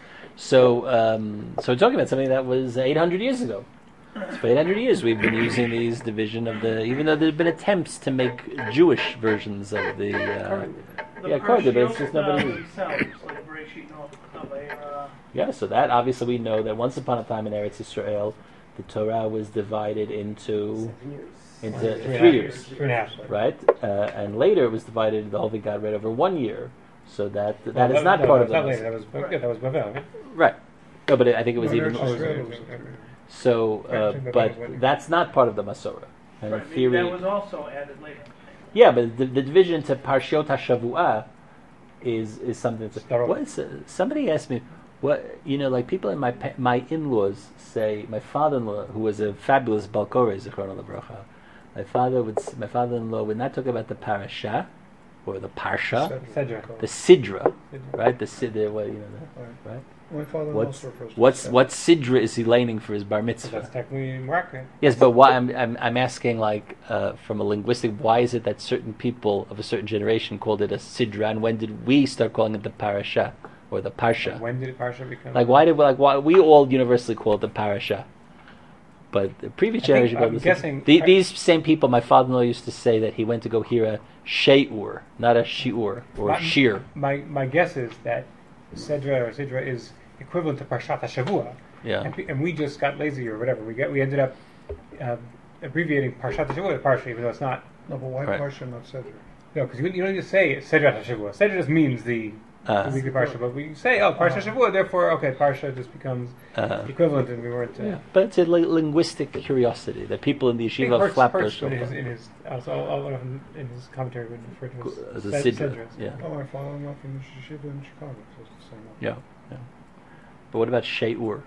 [SPEAKER 1] So, um, so we're talking about something that was eight hundred years ago. So for eight hundred years, we've been using these division of the. Even though there've been attempts to make Jewish versions of the. Uh,
[SPEAKER 8] The
[SPEAKER 1] yeah, according to this,
[SPEAKER 8] Parshiyot,
[SPEAKER 1] just nobody
[SPEAKER 8] uh,
[SPEAKER 1] uses.
[SPEAKER 8] themselves, like Bereshit, Noach, Avera,
[SPEAKER 1] yeah, so that obviously we know that once upon a time in Eretz Israel, the Torah was divided into into
[SPEAKER 4] Three and a
[SPEAKER 1] three
[SPEAKER 4] half
[SPEAKER 1] years,
[SPEAKER 4] Three and a half.
[SPEAKER 1] right? Uh, and later it was divided. The whole thing got read over one year. So that that
[SPEAKER 4] Well,
[SPEAKER 1] is not
[SPEAKER 4] no,
[SPEAKER 1] part
[SPEAKER 4] no,
[SPEAKER 1] of
[SPEAKER 4] that
[SPEAKER 1] the.
[SPEAKER 4] later. That was yeah, that was Bavel. Right?
[SPEAKER 1] Right. No, but I think it was
[SPEAKER 5] No,
[SPEAKER 1] even.
[SPEAKER 5] Eretz Yisrael was every-
[SPEAKER 1] So,
[SPEAKER 4] Right, I
[SPEAKER 1] uh,
[SPEAKER 4] think that
[SPEAKER 1] but
[SPEAKER 4] was what-
[SPEAKER 1] that's not part of the Masorah. And
[SPEAKER 8] right,
[SPEAKER 1] in
[SPEAKER 8] maybe
[SPEAKER 1] theory,
[SPEAKER 8] that was also added later.
[SPEAKER 1] yeah, but the, the division to Parshiot HaShavua is is something that's.
[SPEAKER 4] Starot.
[SPEAKER 1] What is, uh, somebody asked me, what you know, like people in my pa- my in-laws say, my father-in-law, who was a fabulous Balkore, Zichron Bracha, my father would, s- my father-in-law would not talk about the parasha or the parsha,
[SPEAKER 4] Sedra.
[SPEAKER 1] the sidra, right? The sidra, what you know, the, right?
[SPEAKER 5] My father
[SPEAKER 1] What's
[SPEAKER 5] also refers to
[SPEAKER 1] what's
[SPEAKER 5] it.
[SPEAKER 1] what sidra is he laning for his bar
[SPEAKER 4] So
[SPEAKER 1] mitzvah?
[SPEAKER 4] that's technically Moroccan.
[SPEAKER 1] Yes, but why? I'm I'm, I'm asking, like, uh, from a linguistic, why is it that certain people of a certain generation called it a sidra, and when did we start calling it the parasha or the parsha?
[SPEAKER 4] When did Parsha become?
[SPEAKER 1] Like, why did we, like why we all universally call it the parasha? But the previous
[SPEAKER 4] I think-
[SPEAKER 1] generation called
[SPEAKER 4] I'm
[SPEAKER 1] it
[SPEAKER 4] guessing-
[SPEAKER 1] the,
[SPEAKER 4] I-
[SPEAKER 1] these same people. My father-in-law used to say that he went to go hear a she'ur, not a shiur or
[SPEAKER 4] My-
[SPEAKER 1] shir.
[SPEAKER 4] My my guess is that Sedra or Sidra is equivalent to Parshat HaShavua,
[SPEAKER 1] Yeah.
[SPEAKER 4] and, pe- and we just got lazy or whatever. We get we ended up uh, abbreviating Parshat HaShavua to Parsha, even though it's not.
[SPEAKER 5] No, but why
[SPEAKER 1] Right.
[SPEAKER 5] Parsha, not Sedra?
[SPEAKER 4] No, because you, you don't just say Sedra HaShavua. Sedra just means the,
[SPEAKER 1] Uh,
[SPEAKER 4] the weekly Parsha, but we say oh Parsha Shavua, therefore okay Parsha just becomes
[SPEAKER 1] uh,
[SPEAKER 4] equivalent, and we weren't. Uh,
[SPEAKER 1] yeah. But it's a li- linguistic curiosity that people in the
[SPEAKER 4] I think
[SPEAKER 1] yeshiva
[SPEAKER 4] Hertz,
[SPEAKER 1] flap their
[SPEAKER 4] Hertz in his
[SPEAKER 1] shofar.
[SPEAKER 4] in his also all of him in his commentary would refer to it
[SPEAKER 1] As
[SPEAKER 4] as
[SPEAKER 1] a
[SPEAKER 4] Sed-
[SPEAKER 1] sidra.
[SPEAKER 4] Sedras.
[SPEAKER 1] Yeah.
[SPEAKER 5] Oh, my father-in-law from the yeshiva in Chicago, so it's the same one.
[SPEAKER 1] Yeah, yeah. But what about she'ur?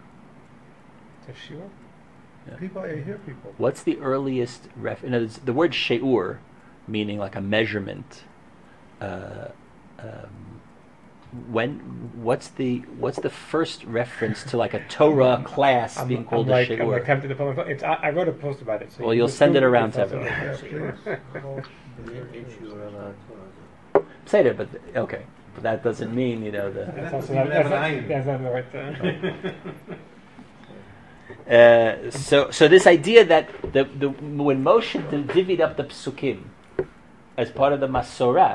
[SPEAKER 4] So sure.
[SPEAKER 5] People, I hear people.
[SPEAKER 1] What's the earliest ref? In other words, the word she'ur, meaning like a measurement. Uh, um, when what's the what's the first reference to like a Torah class
[SPEAKER 4] I'm,
[SPEAKER 1] being called
[SPEAKER 4] I'm like,
[SPEAKER 1] a
[SPEAKER 4] I'm
[SPEAKER 1] she'ur?
[SPEAKER 4] like tempted to pull my phone. It's I, I wrote a post about it. So
[SPEAKER 1] Well,
[SPEAKER 4] you
[SPEAKER 1] you'll
[SPEAKER 4] can
[SPEAKER 1] send it
[SPEAKER 4] assume
[SPEAKER 1] around
[SPEAKER 4] it's
[SPEAKER 1] to
[SPEAKER 4] also-
[SPEAKER 1] everyone.
[SPEAKER 5] Yeah, please.
[SPEAKER 1] Say that, but okay, but that doesn't mean you know the.
[SPEAKER 4] That's also not, that's, not, that's not the right. Uh,
[SPEAKER 1] Uh, so, so this idea that the, the when Moshe divvied up the psukim as part of the Masorah,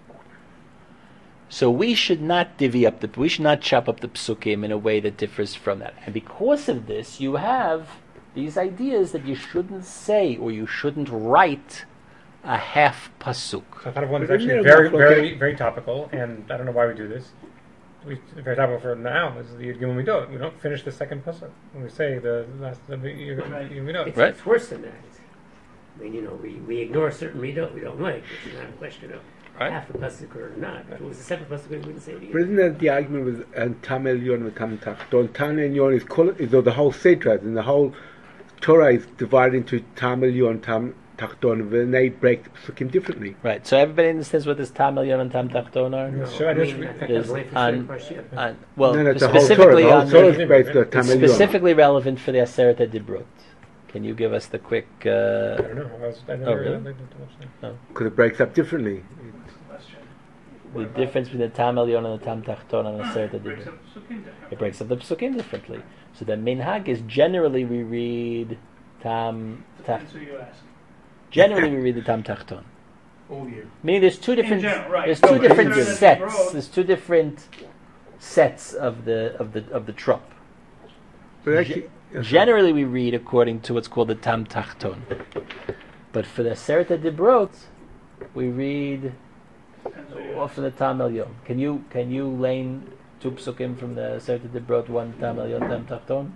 [SPEAKER 1] so we should not divvy up the we should not chop up the psukim in a way that differs from that. And because of this, you have these ideas that you shouldn't say or you shouldn't write a half pasuk.
[SPEAKER 4] So I thought of one that's
[SPEAKER 7] But isn't
[SPEAKER 4] actually
[SPEAKER 7] there
[SPEAKER 4] very,
[SPEAKER 7] enough,
[SPEAKER 4] very,
[SPEAKER 7] okay?
[SPEAKER 4] very topical, and I don't know why we do this. We, very topical for now is the Yud Gimel Midot. We don't finish the second pasuk when we say the last the Yud
[SPEAKER 8] Right.
[SPEAKER 4] Gimel Midot.
[SPEAKER 3] It's,
[SPEAKER 1] Right.
[SPEAKER 3] it's worse than that. I mean, you know, we, we ignore certain midot we don't like. It's not a question of
[SPEAKER 1] Right.
[SPEAKER 3] half a pasuk or not. If it was a separate pasuk, we wouldn't say it
[SPEAKER 7] But
[SPEAKER 3] either.
[SPEAKER 7] isn't that the argument with um, Tam Elyon and Tam Tachton? Tam Elyon is called, is the whole Sedra, and the whole Torah is divided into Tam Elyon, Tam Tachton, and they break the psukim differently.
[SPEAKER 1] Right. So everybody understands what this Tam Elyon and Tam Tachton are.
[SPEAKER 3] No,
[SPEAKER 4] Sure, I
[SPEAKER 3] I
[SPEAKER 4] just
[SPEAKER 3] mean,
[SPEAKER 4] re-
[SPEAKER 3] I think
[SPEAKER 1] There's
[SPEAKER 3] that's only for
[SPEAKER 1] on-
[SPEAKER 3] certain parshiot.
[SPEAKER 1] On, well,
[SPEAKER 7] no, no, it's the whole Torah.
[SPEAKER 1] specifically
[SPEAKER 7] The whole
[SPEAKER 1] on
[SPEAKER 7] Torah
[SPEAKER 1] the,
[SPEAKER 7] is based on Tam
[SPEAKER 1] it's
[SPEAKER 7] Elyon.
[SPEAKER 1] specifically relevant for the Aseret HaDibrot. Can you give us the quick?
[SPEAKER 4] I
[SPEAKER 1] Uh,
[SPEAKER 4] don't know. I, was, I never
[SPEAKER 1] Oh, really?
[SPEAKER 4] looked into it.
[SPEAKER 7] Because it breaks up differently.
[SPEAKER 8] Question.
[SPEAKER 1] the
[SPEAKER 8] What about-
[SPEAKER 1] difference between the Tam Elyon and the Tam Tachton on the Aseret
[SPEAKER 8] It breaks
[SPEAKER 1] HaDibrot.
[SPEAKER 8] up psukim differently.
[SPEAKER 1] It breaks up the psukim differently. So the minhag is generally we read Tam Tach.
[SPEAKER 8] Depends who you ask.
[SPEAKER 1] Generally we read the Tam Tachton.
[SPEAKER 9] All year.
[SPEAKER 1] Meaning there's two
[SPEAKER 8] In
[SPEAKER 1] different
[SPEAKER 8] general, right.
[SPEAKER 1] there's
[SPEAKER 8] No,
[SPEAKER 1] two
[SPEAKER 8] but
[SPEAKER 1] different
[SPEAKER 8] in general,
[SPEAKER 1] sets.
[SPEAKER 8] broad-
[SPEAKER 1] There's two different sets of the of the of the trop.
[SPEAKER 7] But actually,
[SPEAKER 1] Generally we read according to what's called the Tam Tachton. But for the Aseret HaDibrot, we read
[SPEAKER 8] Depends who you
[SPEAKER 1] off
[SPEAKER 8] ask.
[SPEAKER 1] of the Tam Elyon. Can you can you lane two psukim from the Aseret HaDibrot, one Tam Elyon, Tam Tachton?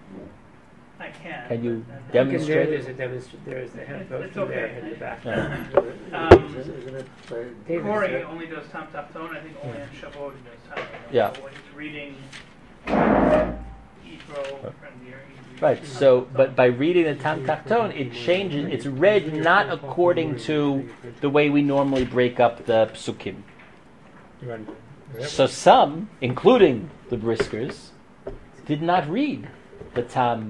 [SPEAKER 8] I can.
[SPEAKER 1] Can you
[SPEAKER 8] but-
[SPEAKER 3] I think in
[SPEAKER 1] demonstrate
[SPEAKER 3] there,
[SPEAKER 1] it?
[SPEAKER 3] there's a demonstration. There's the half both
[SPEAKER 8] It's
[SPEAKER 3] in there
[SPEAKER 8] okay.
[SPEAKER 3] and the back.
[SPEAKER 1] Yeah.
[SPEAKER 8] Um,
[SPEAKER 6] Isn't isn't it, uh,
[SPEAKER 3] David,
[SPEAKER 8] Corey
[SPEAKER 3] is
[SPEAKER 8] only does Tam Tachton. I think only on Shavuot he does Tam Tachton.
[SPEAKER 1] Yeah.
[SPEAKER 8] So when he's reading Yitro from the he
[SPEAKER 1] Right.
[SPEAKER 8] reads
[SPEAKER 1] So,
[SPEAKER 8] Tam
[SPEAKER 1] but
[SPEAKER 8] Tachton.
[SPEAKER 1] by reading the Tam Tachton, it changes. It's read not according to the way we normally break up the psukim.
[SPEAKER 4] You want- yeah.
[SPEAKER 1] So some, including the Briskers, did not read the Tam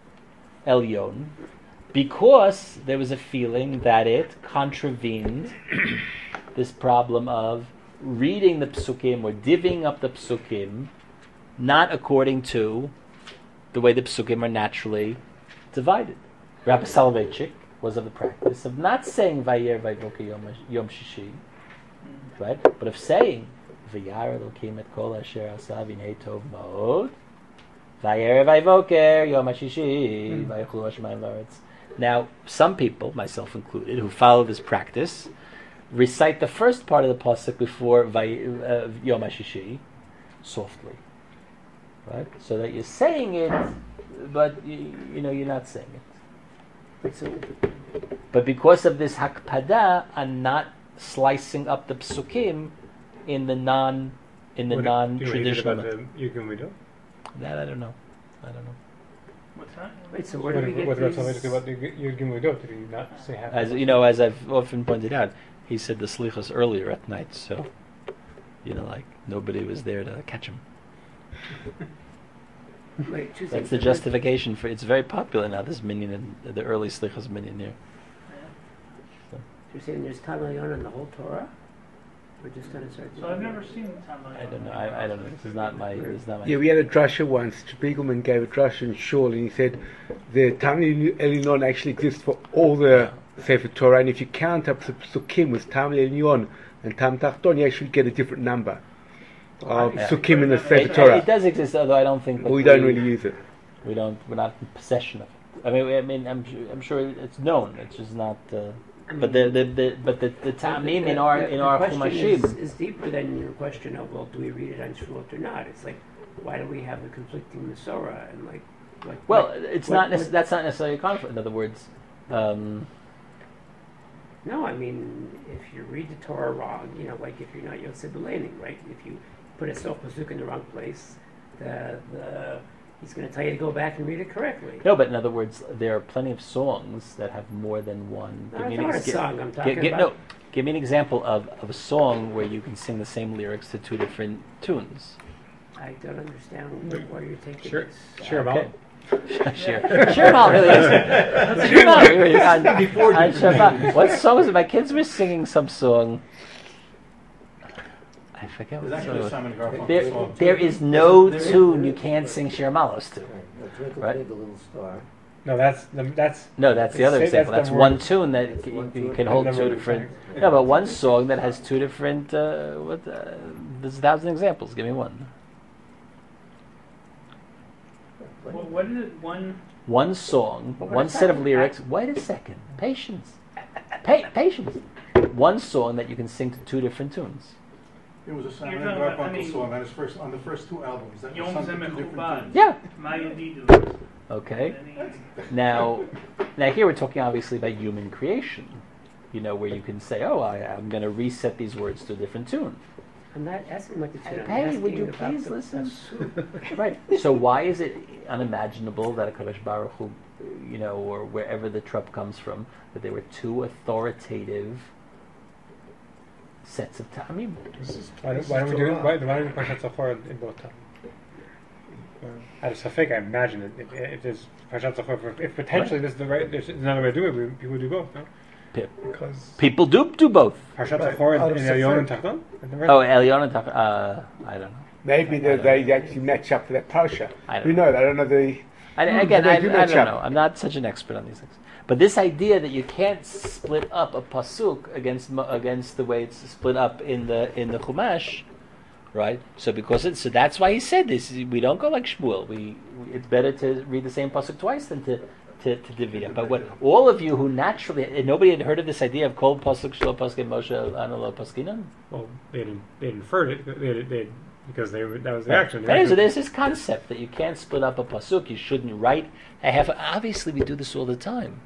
[SPEAKER 1] Elyon because there was a feeling that it contravened this problem of reading the psukim or divvying up the psukim not according to the way the psukim are naturally divided. Rabbi Soloveitchik was of the practice of not saying Vayer Vayvoke Yom, Yom Shishi, right? But of saying Vayar Elokim et Kol Asher Asa V'nei Tov Ma'od Vayer Vayvoker Yom Hashishi Vayachlu Hashemayim V'aretz. Now, some people, myself included, who follow this practice, recite the first part of the pasuk before Vay, uh, Yom Hashishi softly, right? So that you're saying it, but you, you know you're not saying it. So, but because of this hakpada and not slicing up the psukim in the non in the
[SPEAKER 4] What-
[SPEAKER 1] non-traditional,
[SPEAKER 4] do you read about the Yugim Midot?
[SPEAKER 1] that I don't know. I don't know.
[SPEAKER 8] What's that?
[SPEAKER 3] Wait, so
[SPEAKER 4] What
[SPEAKER 3] where do we get
[SPEAKER 4] what about
[SPEAKER 3] these?
[SPEAKER 4] something about the Yugim Midot? Did he not say half?
[SPEAKER 1] As you know, as I've often pointed out, he said the slichos earlier at night, so you know, like nobody was there to catch him.
[SPEAKER 3] Wait, two
[SPEAKER 1] That's
[SPEAKER 3] things.
[SPEAKER 1] the justification for. It's very popular now. This minion, and the early slichos minion here.
[SPEAKER 3] You're saying there's Tam Elyon in the whole Torah? We're just going to start.
[SPEAKER 8] So I've never seen Tam Elyon.
[SPEAKER 1] I don't know. I, I don't know. This is not my. This is not my.
[SPEAKER 7] yeah, we had a drasha once. Spiegelman gave a drasha in Shul, and he said the Tam Elyon actually exists for all the Sefer Torah, and if you count up the psukim with Tam Elyon and Tam Tachton, you actually get a different number of
[SPEAKER 1] Yeah.
[SPEAKER 7] psukim in the
[SPEAKER 1] It,
[SPEAKER 7] Sefer
[SPEAKER 1] it,
[SPEAKER 7] Torah.
[SPEAKER 1] it does exist, although I don't think that
[SPEAKER 7] we don't really use it.
[SPEAKER 1] We don't. We're not in possession of it. I mean, we- I mean, I'm, su- I'm sure it's known. It's just not. Uh, but the, the, the but the the tamim in our in our
[SPEAKER 3] question
[SPEAKER 1] chumashim.
[SPEAKER 3] is, is deeper than your question of, well, do we read it on Shavuot or not? It's like, why do we have the conflicting Masorah and like, like
[SPEAKER 1] Well,
[SPEAKER 3] what-
[SPEAKER 1] it's
[SPEAKER 3] what-
[SPEAKER 1] not. Nec-
[SPEAKER 3] what-
[SPEAKER 1] that's not necessarily a conflict. In other words, um,
[SPEAKER 3] No, I mean, if you read the Torah wrong, you know, like if you're not Yosef B'Leinin, right? If you put a self pasuk in the wrong place, the the he's going to tell you to go back and read it correctly.
[SPEAKER 1] no. But in other words, there are plenty of songs that have more than one.
[SPEAKER 3] No,
[SPEAKER 1] me
[SPEAKER 3] it's
[SPEAKER 1] an
[SPEAKER 3] not a
[SPEAKER 1] ex- gi-
[SPEAKER 3] song. I'm
[SPEAKER 1] gi-
[SPEAKER 3] talking
[SPEAKER 1] gi-
[SPEAKER 3] about.
[SPEAKER 1] no, give me an example of, of a song where you can sing the same lyrics to two different tunes.
[SPEAKER 3] I don't understand what, why you're taking
[SPEAKER 4] Sure,
[SPEAKER 3] this.
[SPEAKER 4] sure,
[SPEAKER 3] uh,
[SPEAKER 4] about
[SPEAKER 1] Sure, sure, Mal really is. Sure, Mal really is. On, on Shabbat. What song was it? My kids were singing some song. I forget what
[SPEAKER 9] There's
[SPEAKER 1] song it
[SPEAKER 9] actually a
[SPEAKER 1] was.
[SPEAKER 9] Simon Garfunkel
[SPEAKER 1] There,
[SPEAKER 9] song.
[SPEAKER 1] there is no
[SPEAKER 9] There is-
[SPEAKER 1] tune you can't sing Shir Malos to.
[SPEAKER 6] Right. Now, Twinkle,
[SPEAKER 1] Right.
[SPEAKER 6] Twinkle, Little Star.
[SPEAKER 4] No, that's the, that's
[SPEAKER 1] No, that's the other
[SPEAKER 4] Say
[SPEAKER 1] example.
[SPEAKER 4] that's
[SPEAKER 1] That's
[SPEAKER 4] the
[SPEAKER 1] one
[SPEAKER 4] word.
[SPEAKER 1] tune that
[SPEAKER 6] That's
[SPEAKER 1] c-
[SPEAKER 6] one
[SPEAKER 1] you
[SPEAKER 6] tune.
[SPEAKER 1] can hold
[SPEAKER 4] Never
[SPEAKER 1] two
[SPEAKER 4] really
[SPEAKER 1] different.
[SPEAKER 4] sang.
[SPEAKER 1] No, but one song that has two different. Uh, what? Uh, there's a thousand examples. Give me one.
[SPEAKER 8] What, what is it? One.
[SPEAKER 1] One song,
[SPEAKER 3] What
[SPEAKER 1] one
[SPEAKER 3] is
[SPEAKER 1] set
[SPEAKER 3] that?
[SPEAKER 1] of lyrics. Wait a second. Patience. Pa- patience. One song that you can sing to two different tunes.
[SPEAKER 9] It was a Simon
[SPEAKER 8] You're talking about- I
[SPEAKER 9] Garfunkel
[SPEAKER 8] mean-
[SPEAKER 9] song on his first on the first two albums. That was
[SPEAKER 8] Yom
[SPEAKER 9] sung to two
[SPEAKER 8] Zemech
[SPEAKER 9] different
[SPEAKER 8] Uvad.
[SPEAKER 9] tunes.
[SPEAKER 1] Yeah.
[SPEAKER 8] Maya Didu.
[SPEAKER 1] Okay. Now, now here we're talking obviously about human creation. You know, where you can say, "Oh, I, I'm going to reset these words to a different tune."
[SPEAKER 3] I'm not asking what the tune. I'm
[SPEAKER 1] Hey,
[SPEAKER 3] asking
[SPEAKER 1] would you
[SPEAKER 3] about
[SPEAKER 1] please
[SPEAKER 3] the
[SPEAKER 1] listen?
[SPEAKER 3] pasuk.
[SPEAKER 1] Right. So why is it unimaginable that a Kadosh Baruch Hu, you know, or wherever the trup comes from, that there were two authoritative sets of time? I mean,
[SPEAKER 4] Why don't, why don't we do it? Why, why don't we do Parshat Zachor in both times? Out of Safek, I imagine it. If, if there's Parshat Zachor, if potentially this is the right, there's another way to do it, we, people do both. No?
[SPEAKER 5] Because
[SPEAKER 1] people do do both.
[SPEAKER 4] Parshat
[SPEAKER 5] Right,
[SPEAKER 4] Zachor
[SPEAKER 5] out
[SPEAKER 4] and
[SPEAKER 5] of
[SPEAKER 4] Elyon and
[SPEAKER 5] Safek.
[SPEAKER 4] Tachton.
[SPEAKER 1] Oh, Elyon and Tach- uh I don't know.
[SPEAKER 7] Maybe they, they actually match up to that parsha.
[SPEAKER 1] I don't
[SPEAKER 7] We know that. I don't know the.
[SPEAKER 1] I,
[SPEAKER 7] Hmm,
[SPEAKER 1] again,
[SPEAKER 7] they
[SPEAKER 1] I, I
[SPEAKER 7] do
[SPEAKER 1] don't
[SPEAKER 7] match up.
[SPEAKER 1] know. I'm not such an expert on these things. But this idea that you can't split up a pasuk against mo- against the way it's split up in the in the Chumash, right? So because it, so that's why he said this. We don't go like Shmuel. We, we it's better to read the same pasuk twice than to to, to divvy up. But what all of you who naturally and nobody had heard of this idea of kol pasuk shlo pasuk Moshe analo paskinan.
[SPEAKER 4] Well, they didn't. They inferred it. They, they because they were, that was the
[SPEAKER 1] Right.
[SPEAKER 4] action. The
[SPEAKER 1] But anyway, so
[SPEAKER 4] action-
[SPEAKER 1] there's this concept that you can't split up a pasuk. You shouldn't write a half. Obviously, we do this all the time.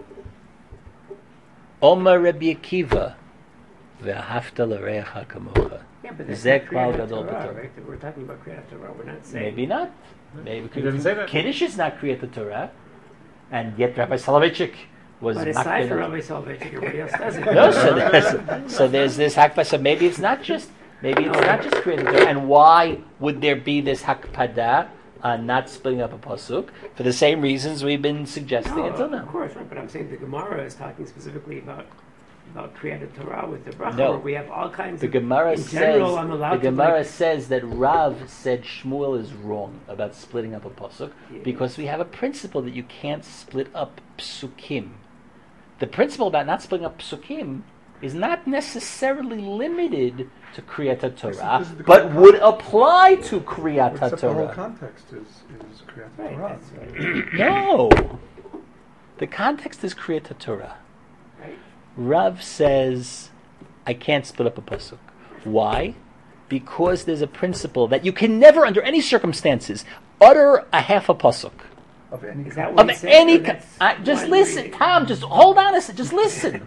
[SPEAKER 1] Omar Rabbi Akiva, ve'ahavta l'reacha kamocha.
[SPEAKER 3] Yeah, but that's
[SPEAKER 1] Zeh
[SPEAKER 3] not
[SPEAKER 1] klal
[SPEAKER 3] Kriyat
[SPEAKER 1] gadol
[SPEAKER 3] Torah,
[SPEAKER 1] b'Torah.
[SPEAKER 3] right? We're talking about Kriyat Torah. We're not saying.
[SPEAKER 1] Maybe not. Maybe
[SPEAKER 4] It doesn't say that.
[SPEAKER 1] Kiddush is not Kriyat Torah, and yet Rabbi Soloveitchik was.
[SPEAKER 3] But aside
[SPEAKER 1] makbid
[SPEAKER 3] from
[SPEAKER 1] on-
[SPEAKER 3] Rabbi Soloveitchik, everybody else does it.
[SPEAKER 1] No, so there's, so there's this hakpa. So maybe it's not just maybe it's not just Kriyat Torah. And why would there be this hakpada on not splitting up a pasuk for the same reasons we've been suggesting
[SPEAKER 3] No,
[SPEAKER 1] until
[SPEAKER 3] of
[SPEAKER 1] now?
[SPEAKER 3] course, right? But I'm saying the Gemara is talking specifically about about Kriyat Torah with the bracha,
[SPEAKER 1] No.
[SPEAKER 3] where we have all kinds
[SPEAKER 1] The
[SPEAKER 3] of.
[SPEAKER 1] Gemara
[SPEAKER 3] in
[SPEAKER 1] says
[SPEAKER 3] general, I'm
[SPEAKER 1] the
[SPEAKER 3] allowed to,
[SPEAKER 1] Gemara
[SPEAKER 3] like-
[SPEAKER 1] says that Rav said Shmuel is wrong about splitting up a pasuk
[SPEAKER 3] Yeah.
[SPEAKER 1] because we have a principle that you can't split up psukim. The principle about not splitting up psukim is not necessarily limited to Kriyat Torah,
[SPEAKER 5] this is the
[SPEAKER 1] but
[SPEAKER 5] con-
[SPEAKER 1] would apply to Kriyat
[SPEAKER 5] except the whole
[SPEAKER 1] Torah.
[SPEAKER 5] context is is Kriyat
[SPEAKER 3] Right,
[SPEAKER 5] Torah.
[SPEAKER 3] that's right.
[SPEAKER 1] No, the context is Kriyat Torah.
[SPEAKER 3] Right.
[SPEAKER 1] Rav says, I can't split up a pasuk. Why? Because there's a principle that you can never, under any circumstances, utter a half a pasuk.
[SPEAKER 5] Of any
[SPEAKER 3] Is that
[SPEAKER 5] kind.
[SPEAKER 3] what
[SPEAKER 1] Of
[SPEAKER 3] he said,
[SPEAKER 1] any
[SPEAKER 3] or
[SPEAKER 1] ki-
[SPEAKER 3] that's
[SPEAKER 1] I, just
[SPEAKER 3] one
[SPEAKER 1] listen,
[SPEAKER 3] reading?
[SPEAKER 1] Tom. Just hold on a second. Just listen.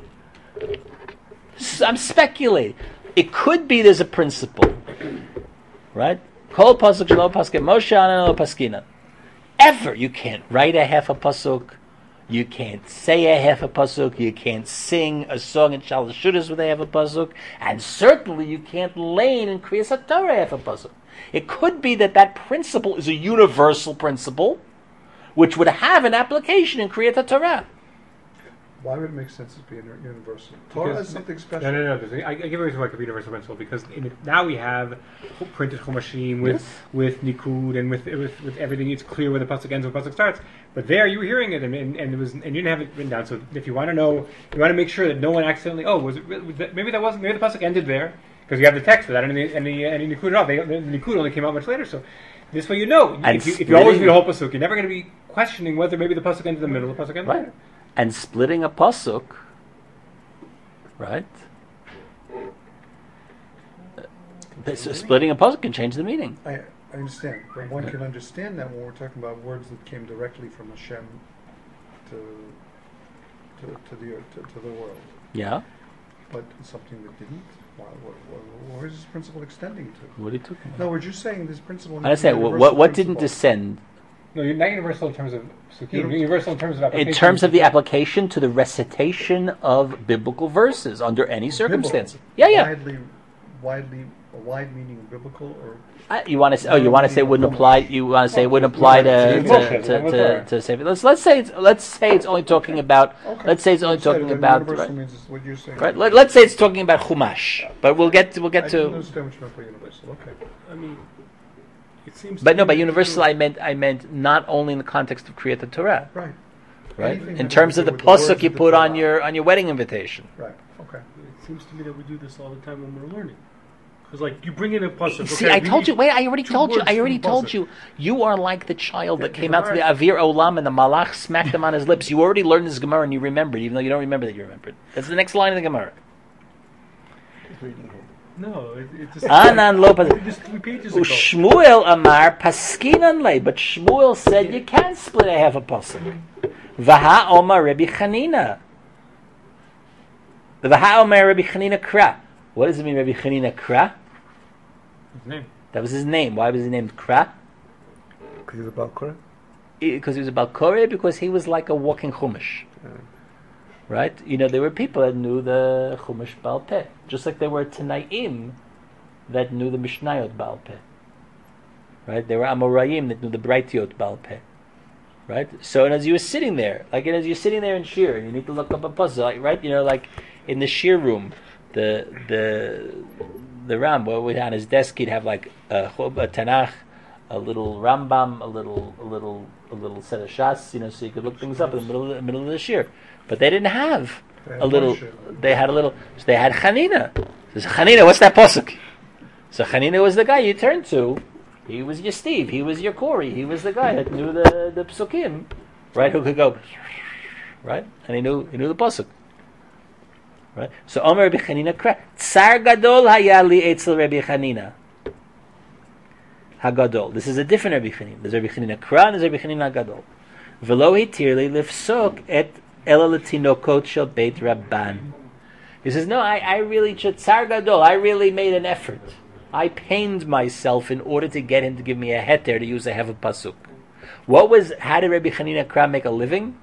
[SPEAKER 1] S- I'm speculating. It could be there's a principle, right? Kol pasuk shelo paskin Moshe anelo paskinan. Ever you can't write a half a pasuk. You can't say a half a pasuk. You can't sing a song in Shalosh Shudas with a half a pasuk, and certainly you can't lane in Kriyas HaTorah half a pasuk. It could be that that principle is a universal principle, which would have an application in Kriyat HaTorah.
[SPEAKER 5] Why would it make sense to be uni- universal? Torah
[SPEAKER 4] Because-
[SPEAKER 5] is something special.
[SPEAKER 4] No, no, no. there's- I, I give a reason why it could be universal principle because in it, now we have printed chumashim with
[SPEAKER 1] Yes.
[SPEAKER 4] with nikud and with, with with everything. It's clear where the pasuk ends, where the pasuk starts. But there, you were hearing it, and, and, and it was, and you didn't have it written down. So if you want to know, you want to make sure that no one accidentally. Oh, was it? really- Was that, maybe that wasn't. Maybe the pasuk ended there because you have the text for that, and the and the, and the nikud at all. They, the nikud only came out much later. So this way, you know,
[SPEAKER 1] And
[SPEAKER 4] if you, if you always
[SPEAKER 1] splitting-
[SPEAKER 4] read a whole pasuk, you're never going to be questioning whether maybe the pasuk ended in the middle, the pasuk ended
[SPEAKER 1] Right.
[SPEAKER 4] later.
[SPEAKER 1] And splitting a pasuk, right? Uh, s- Splitting a pasuk can change the meaning.
[SPEAKER 5] I, I understand, but one can understand that when we're talking about words that came directly from Hashem to to, to the to, to the world,
[SPEAKER 1] Yeah.
[SPEAKER 5] but something that didn't. Why, what, what, where is this principle extending to?
[SPEAKER 1] What are you talking about?
[SPEAKER 5] No, we're just saying this principle.
[SPEAKER 1] I understand. What, what, what didn't descend?
[SPEAKER 4] No, you're not universal in terms of psukim.
[SPEAKER 5] Uni-
[SPEAKER 4] Universal in terms of
[SPEAKER 1] In
[SPEAKER 4] application.
[SPEAKER 1] terms of the application to the recitation of biblical verses under any circumstance. Yeah, yeah.
[SPEAKER 5] Widely, widely, a wide meaning of biblical or
[SPEAKER 1] Uh, you want to say? Oh, you want to say it wouldn't apply? You want to say it wouldn't apply to to to, to, to say? Let's let's say it's let's say it's only talking about.
[SPEAKER 5] okay.
[SPEAKER 1] Let's say it's only
[SPEAKER 5] So
[SPEAKER 1] talking
[SPEAKER 5] then
[SPEAKER 1] about.
[SPEAKER 5] universal
[SPEAKER 1] Right,
[SPEAKER 5] means what you're saying.
[SPEAKER 1] right. Let, let's say it's talking about chumash, but we'll get to, we'll
[SPEAKER 5] I
[SPEAKER 1] get
[SPEAKER 5] didn't
[SPEAKER 1] to.
[SPEAKER 5] understand what you meant by universal. Okay.
[SPEAKER 2] I mean, it seems.
[SPEAKER 1] But
[SPEAKER 2] to
[SPEAKER 1] no,
[SPEAKER 2] me
[SPEAKER 1] by
[SPEAKER 2] that
[SPEAKER 1] universal
[SPEAKER 2] you-
[SPEAKER 1] I meant I meant not only in the context of Kriyat Torah,
[SPEAKER 5] Right.
[SPEAKER 1] right?
[SPEAKER 5] Anything
[SPEAKER 1] In
[SPEAKER 5] that
[SPEAKER 1] terms
[SPEAKER 5] has
[SPEAKER 1] of
[SPEAKER 5] to
[SPEAKER 1] the
[SPEAKER 5] do with the
[SPEAKER 1] pasuk
[SPEAKER 5] words
[SPEAKER 1] you
[SPEAKER 5] of the
[SPEAKER 1] put on
[SPEAKER 5] Torah.
[SPEAKER 1] your on your wedding invitation.
[SPEAKER 5] Right. Okay.
[SPEAKER 2] It seems to me that we do this all the time when we're learning. Because, like, you bring in a pasuk.
[SPEAKER 1] See,
[SPEAKER 2] okay,
[SPEAKER 1] I
[SPEAKER 2] we
[SPEAKER 1] told
[SPEAKER 2] need
[SPEAKER 1] you. Wait, I already
[SPEAKER 2] two
[SPEAKER 1] told you.
[SPEAKER 2] words
[SPEAKER 1] I
[SPEAKER 2] from
[SPEAKER 1] already
[SPEAKER 2] the
[SPEAKER 1] told
[SPEAKER 2] pasuk.
[SPEAKER 1] you. You are like the child that
[SPEAKER 3] The
[SPEAKER 1] came out to the
[SPEAKER 3] Gemara-
[SPEAKER 1] Avir Olam and the Malach smacked him on his lips. You already learned this Gemara and you remembered, even though you don't remember that you remembered. That's the next line of the Gemara.
[SPEAKER 4] No, it, it just.
[SPEAKER 1] Anan lo pasik.
[SPEAKER 5] Just three pages ago.
[SPEAKER 1] Shmuel Amar paskinan lay, but Shmuel said you can't split a half a pasuk. Vaha Omar Rabbi Chanina. The Vaha Omar Rabbi Chanina Kra. What does it mean, Rabbi Chanina Kra?
[SPEAKER 4] His name.
[SPEAKER 1] That was his name. Why was his name Kra?
[SPEAKER 7] Because he's a Balkora?
[SPEAKER 1] Because he was a Balkore, because he was like a walking Chumash. Right? You know, there were people that knew the Chumash Baal Peh. Just like there were Tanaim that knew the Mishnayot Baal Peh. Right? There were Amoraim that knew the Breitiot Baal Peh. Right? So, and as you were sitting there, like and as you're sitting there in Shir, and you need to look up a puzzle, like, right? You know, like in the Shir room, the the the Ram, well, on his desk, he'd have like a, a Tanakh, a little Rambam, a little a little a little set of Shas, you know, so you could look things up in the middle of the, middle of the Shir. But they didn't have a little. They had a little. So they had Chanina. So Chanina, what's that pasuk? So Chanina was the guy you turned to. He was your Steve. He was your Corey. He was the guy that knew the the psukim, right? Who could go, right? And he knew he knew the pasuk, right? So Omer Rabbi Chanina kra Tsar Gadol hayali etzel Rabbi Chanina Hagadol. This is a different Rabbi Chanina. There's Rabbi Chanina kra and there's Rabbi Chanina Hagadol. V'lo hitirli lifsok et ela letinokot shel beit Rabban. He says, no, I, I really Tsar Gadol. I really made an effort. I pained myself in order to get him to give me a heter to use a hev pasuk. What was? How did Rabbi Chanina Kra make a living?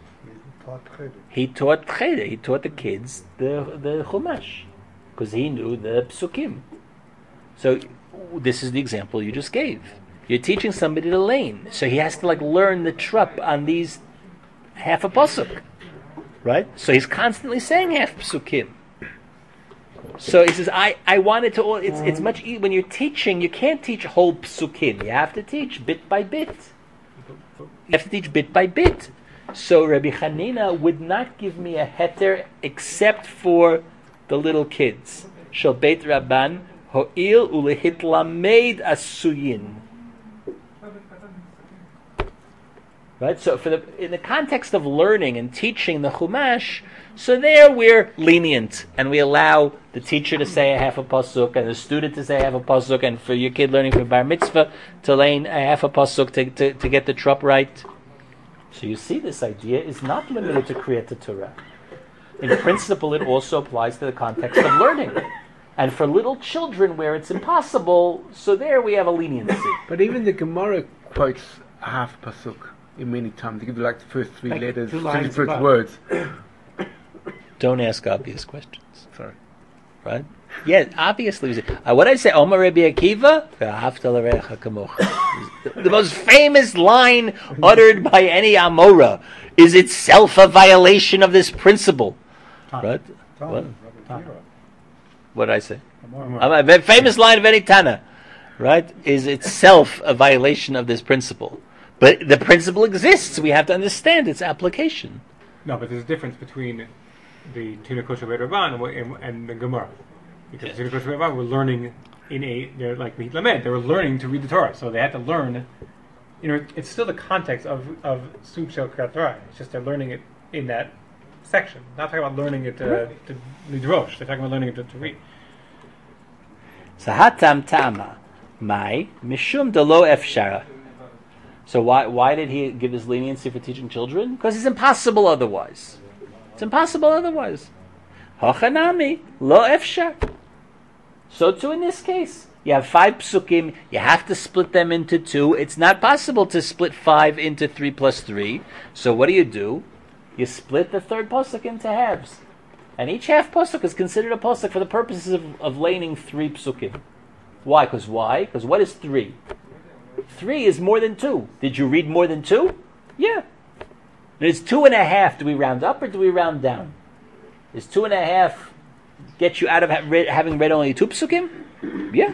[SPEAKER 1] He taught Cheder. He taught the kids the the Chumash because he knew the psukim. So this is the example you just gave. You're teaching somebody the lane, so he has to like learn the trup on these half a pasuk, right? So he's constantly saying half psukim. So he says, I, I wanted to, it's it's much easier, when you're teaching, you can't teach whole psukim. You have to teach bit by bit. You have to teach bit by bit. So Rabbi Chanina would not give me a heter except for the little kids. Shel beit Rabban, ho'il ulehitlamed asuyin. Right? So for the in the context of learning and teaching the Chumash, so there we're lenient and we allow the teacher to say a half a pasuk and the student to say a half a pasuk, and for your kid learning for bar mitzvah to learn a half a pasuk to, to, to get the trup right. So you see, this idea is not limited to Kriyat Torah. In principle, it also applies to the context of learning. And for little children where it's impossible, so there we have a leniency.
[SPEAKER 7] But even the Gemara quotes a half pasuk in many times. They give you like the first three
[SPEAKER 3] Like
[SPEAKER 7] letters,
[SPEAKER 3] two
[SPEAKER 7] three
[SPEAKER 3] lines
[SPEAKER 7] first
[SPEAKER 3] above.
[SPEAKER 7] words.
[SPEAKER 1] Don't ask obvious questions.
[SPEAKER 7] Sorry.
[SPEAKER 1] Right? Yeah, obviously. Uh, what I say, Omar Rabbi Akiva, "V'ahavta l'recha kamocha." The most famous line uttered by any Amora is itself a violation of this principle. Right? What? What did I say? A very famous line of any Tana, right, is itself a violation of this principle. But the principle exists. We have to understand its application.
[SPEAKER 4] No, but there's a difference between the Tina Kosher Beit Rabban and, and, and the Gemara. Because Tina Kosher Beit Rabban were learning in a, they're like Mehit Lamed, they were learning to read the Torah. So they had to learn, you know, it's still the context of, of Sub Shel Kriyat Torah. It's just they're learning it in that section. Not talking about learning it to, to Lidrosh. They're talking about learning it to, to read.
[SPEAKER 1] So hatam tama, mai mishum delo efshara. So why why did he give this leniency for teaching children? Because it's impossible otherwise. It's impossible otherwise. Hachanami lo efshar. So too in this case, you have five psukim. You have to split them into two. It's not possible to split five into three plus three. So what do you do? You split the third pasuk into halves, and each half pasuk is considered a pasuk for the purposes of, of laning three psukim. Why? Because why? Because what is three? Three is more than two. Did you read more than two? Yeah. There's two and a half. Do we round up or do we round down? Is two and a half get you out of ha- read, having read only two psukim? Yeah.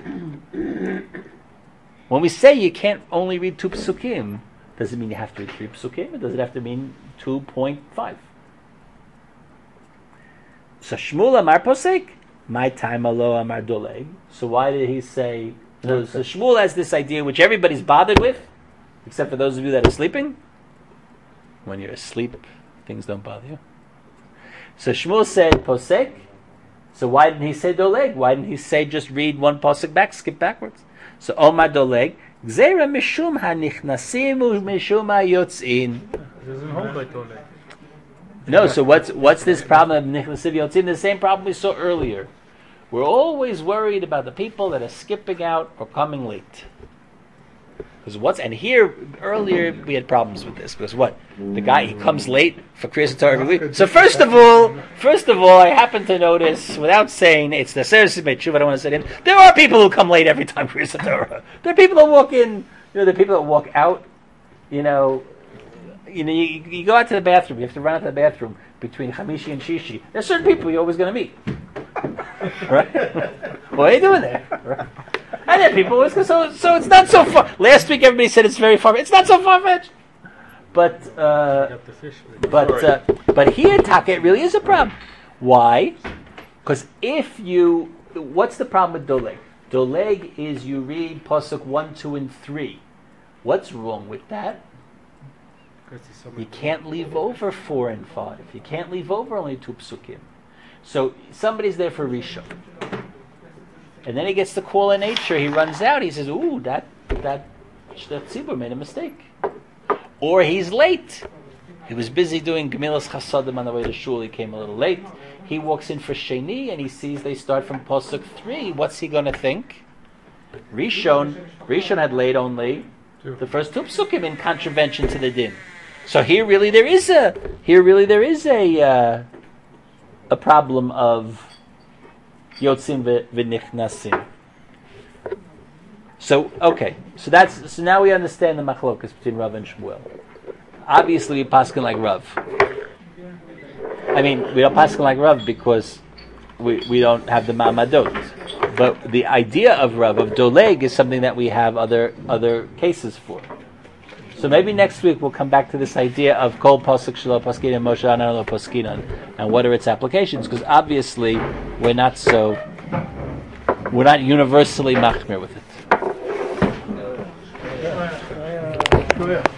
[SPEAKER 1] When we say you can't only read two psukim, does it mean you have to read three psukim, or does it have to mean two point five? So Shmuel Amar Posek, my time alo Amar Doleg. So why did he say? So, so Shmuel has this idea which everybody's bothered with, except for those of you that are sleeping. When you're asleep, things don't bother you. So Shmuel said Posek, So why didn't he say doleg? Why didn't he say just read one pasuk back, skip backwards? So Omar doleg, gzeira mishum hanichnasim mishum hayotzin.
[SPEAKER 2] It doesn't hold like doleg.
[SPEAKER 1] No, so what's what's this problem of nichnasim yotzin? The same problem we saw earlier. We're always worried about the people that are skipping out or coming late. Because what's and here earlier we had problems with this because what the guy he comes late for Kriyas Torah every week. So first of all, first of all, I happen to notice without saying it's the Seres Mechuv. I don't want to say it. There are people who come late every time Kriyas Torah. There are people that walk in. You know, there are people that walk out. You know, you know, you, you go out to the bathroom. You have to run out to the bathroom between Hamishi and Shishi. There's certain people you're always going to meet. Right? What are you doing there? Right? And then people always go, so, so it's not so far. Last week everybody said it's very far. It's not so far-fetched. But, uh, but, uh, but here, Taka, it really is a problem. Why? Because if you, what's the problem with Doleg? Doleg is you read Pasuk one, two, and three. What's wrong with that? You can't leave over four and five. You can't leave over only two psukim. So somebody's there for Rishon. And then he gets the call in nature, he runs out, he says, ooh, that that that tzibur made a mistake. Or he's late. He was busy doing Gemilas Chasadim on the way to shul, he came a little late. He walks in for Sheni and he sees they start from Pasuk three. What's he going to think? Rishon, Rishon had laid only the first two psukim in contravention to the din. So here really there is a, here really there is a, uh, a problem of Yotzim v'nichnasim. So okay, so that's so now we understand the machlokas between Rav and Shmuel. Obviously, we paskin like Rav. I mean, we don't paskin like Rav because we we don't have the ma'amadot. But the idea of Rav of doleg is something that we have other other cases for. So maybe next week we'll come back to this idea of kol pasuk shelo paskinan Moshe Anan lo paskinan and what are its applications? Because obviously we're not so we're not universally machmir with it.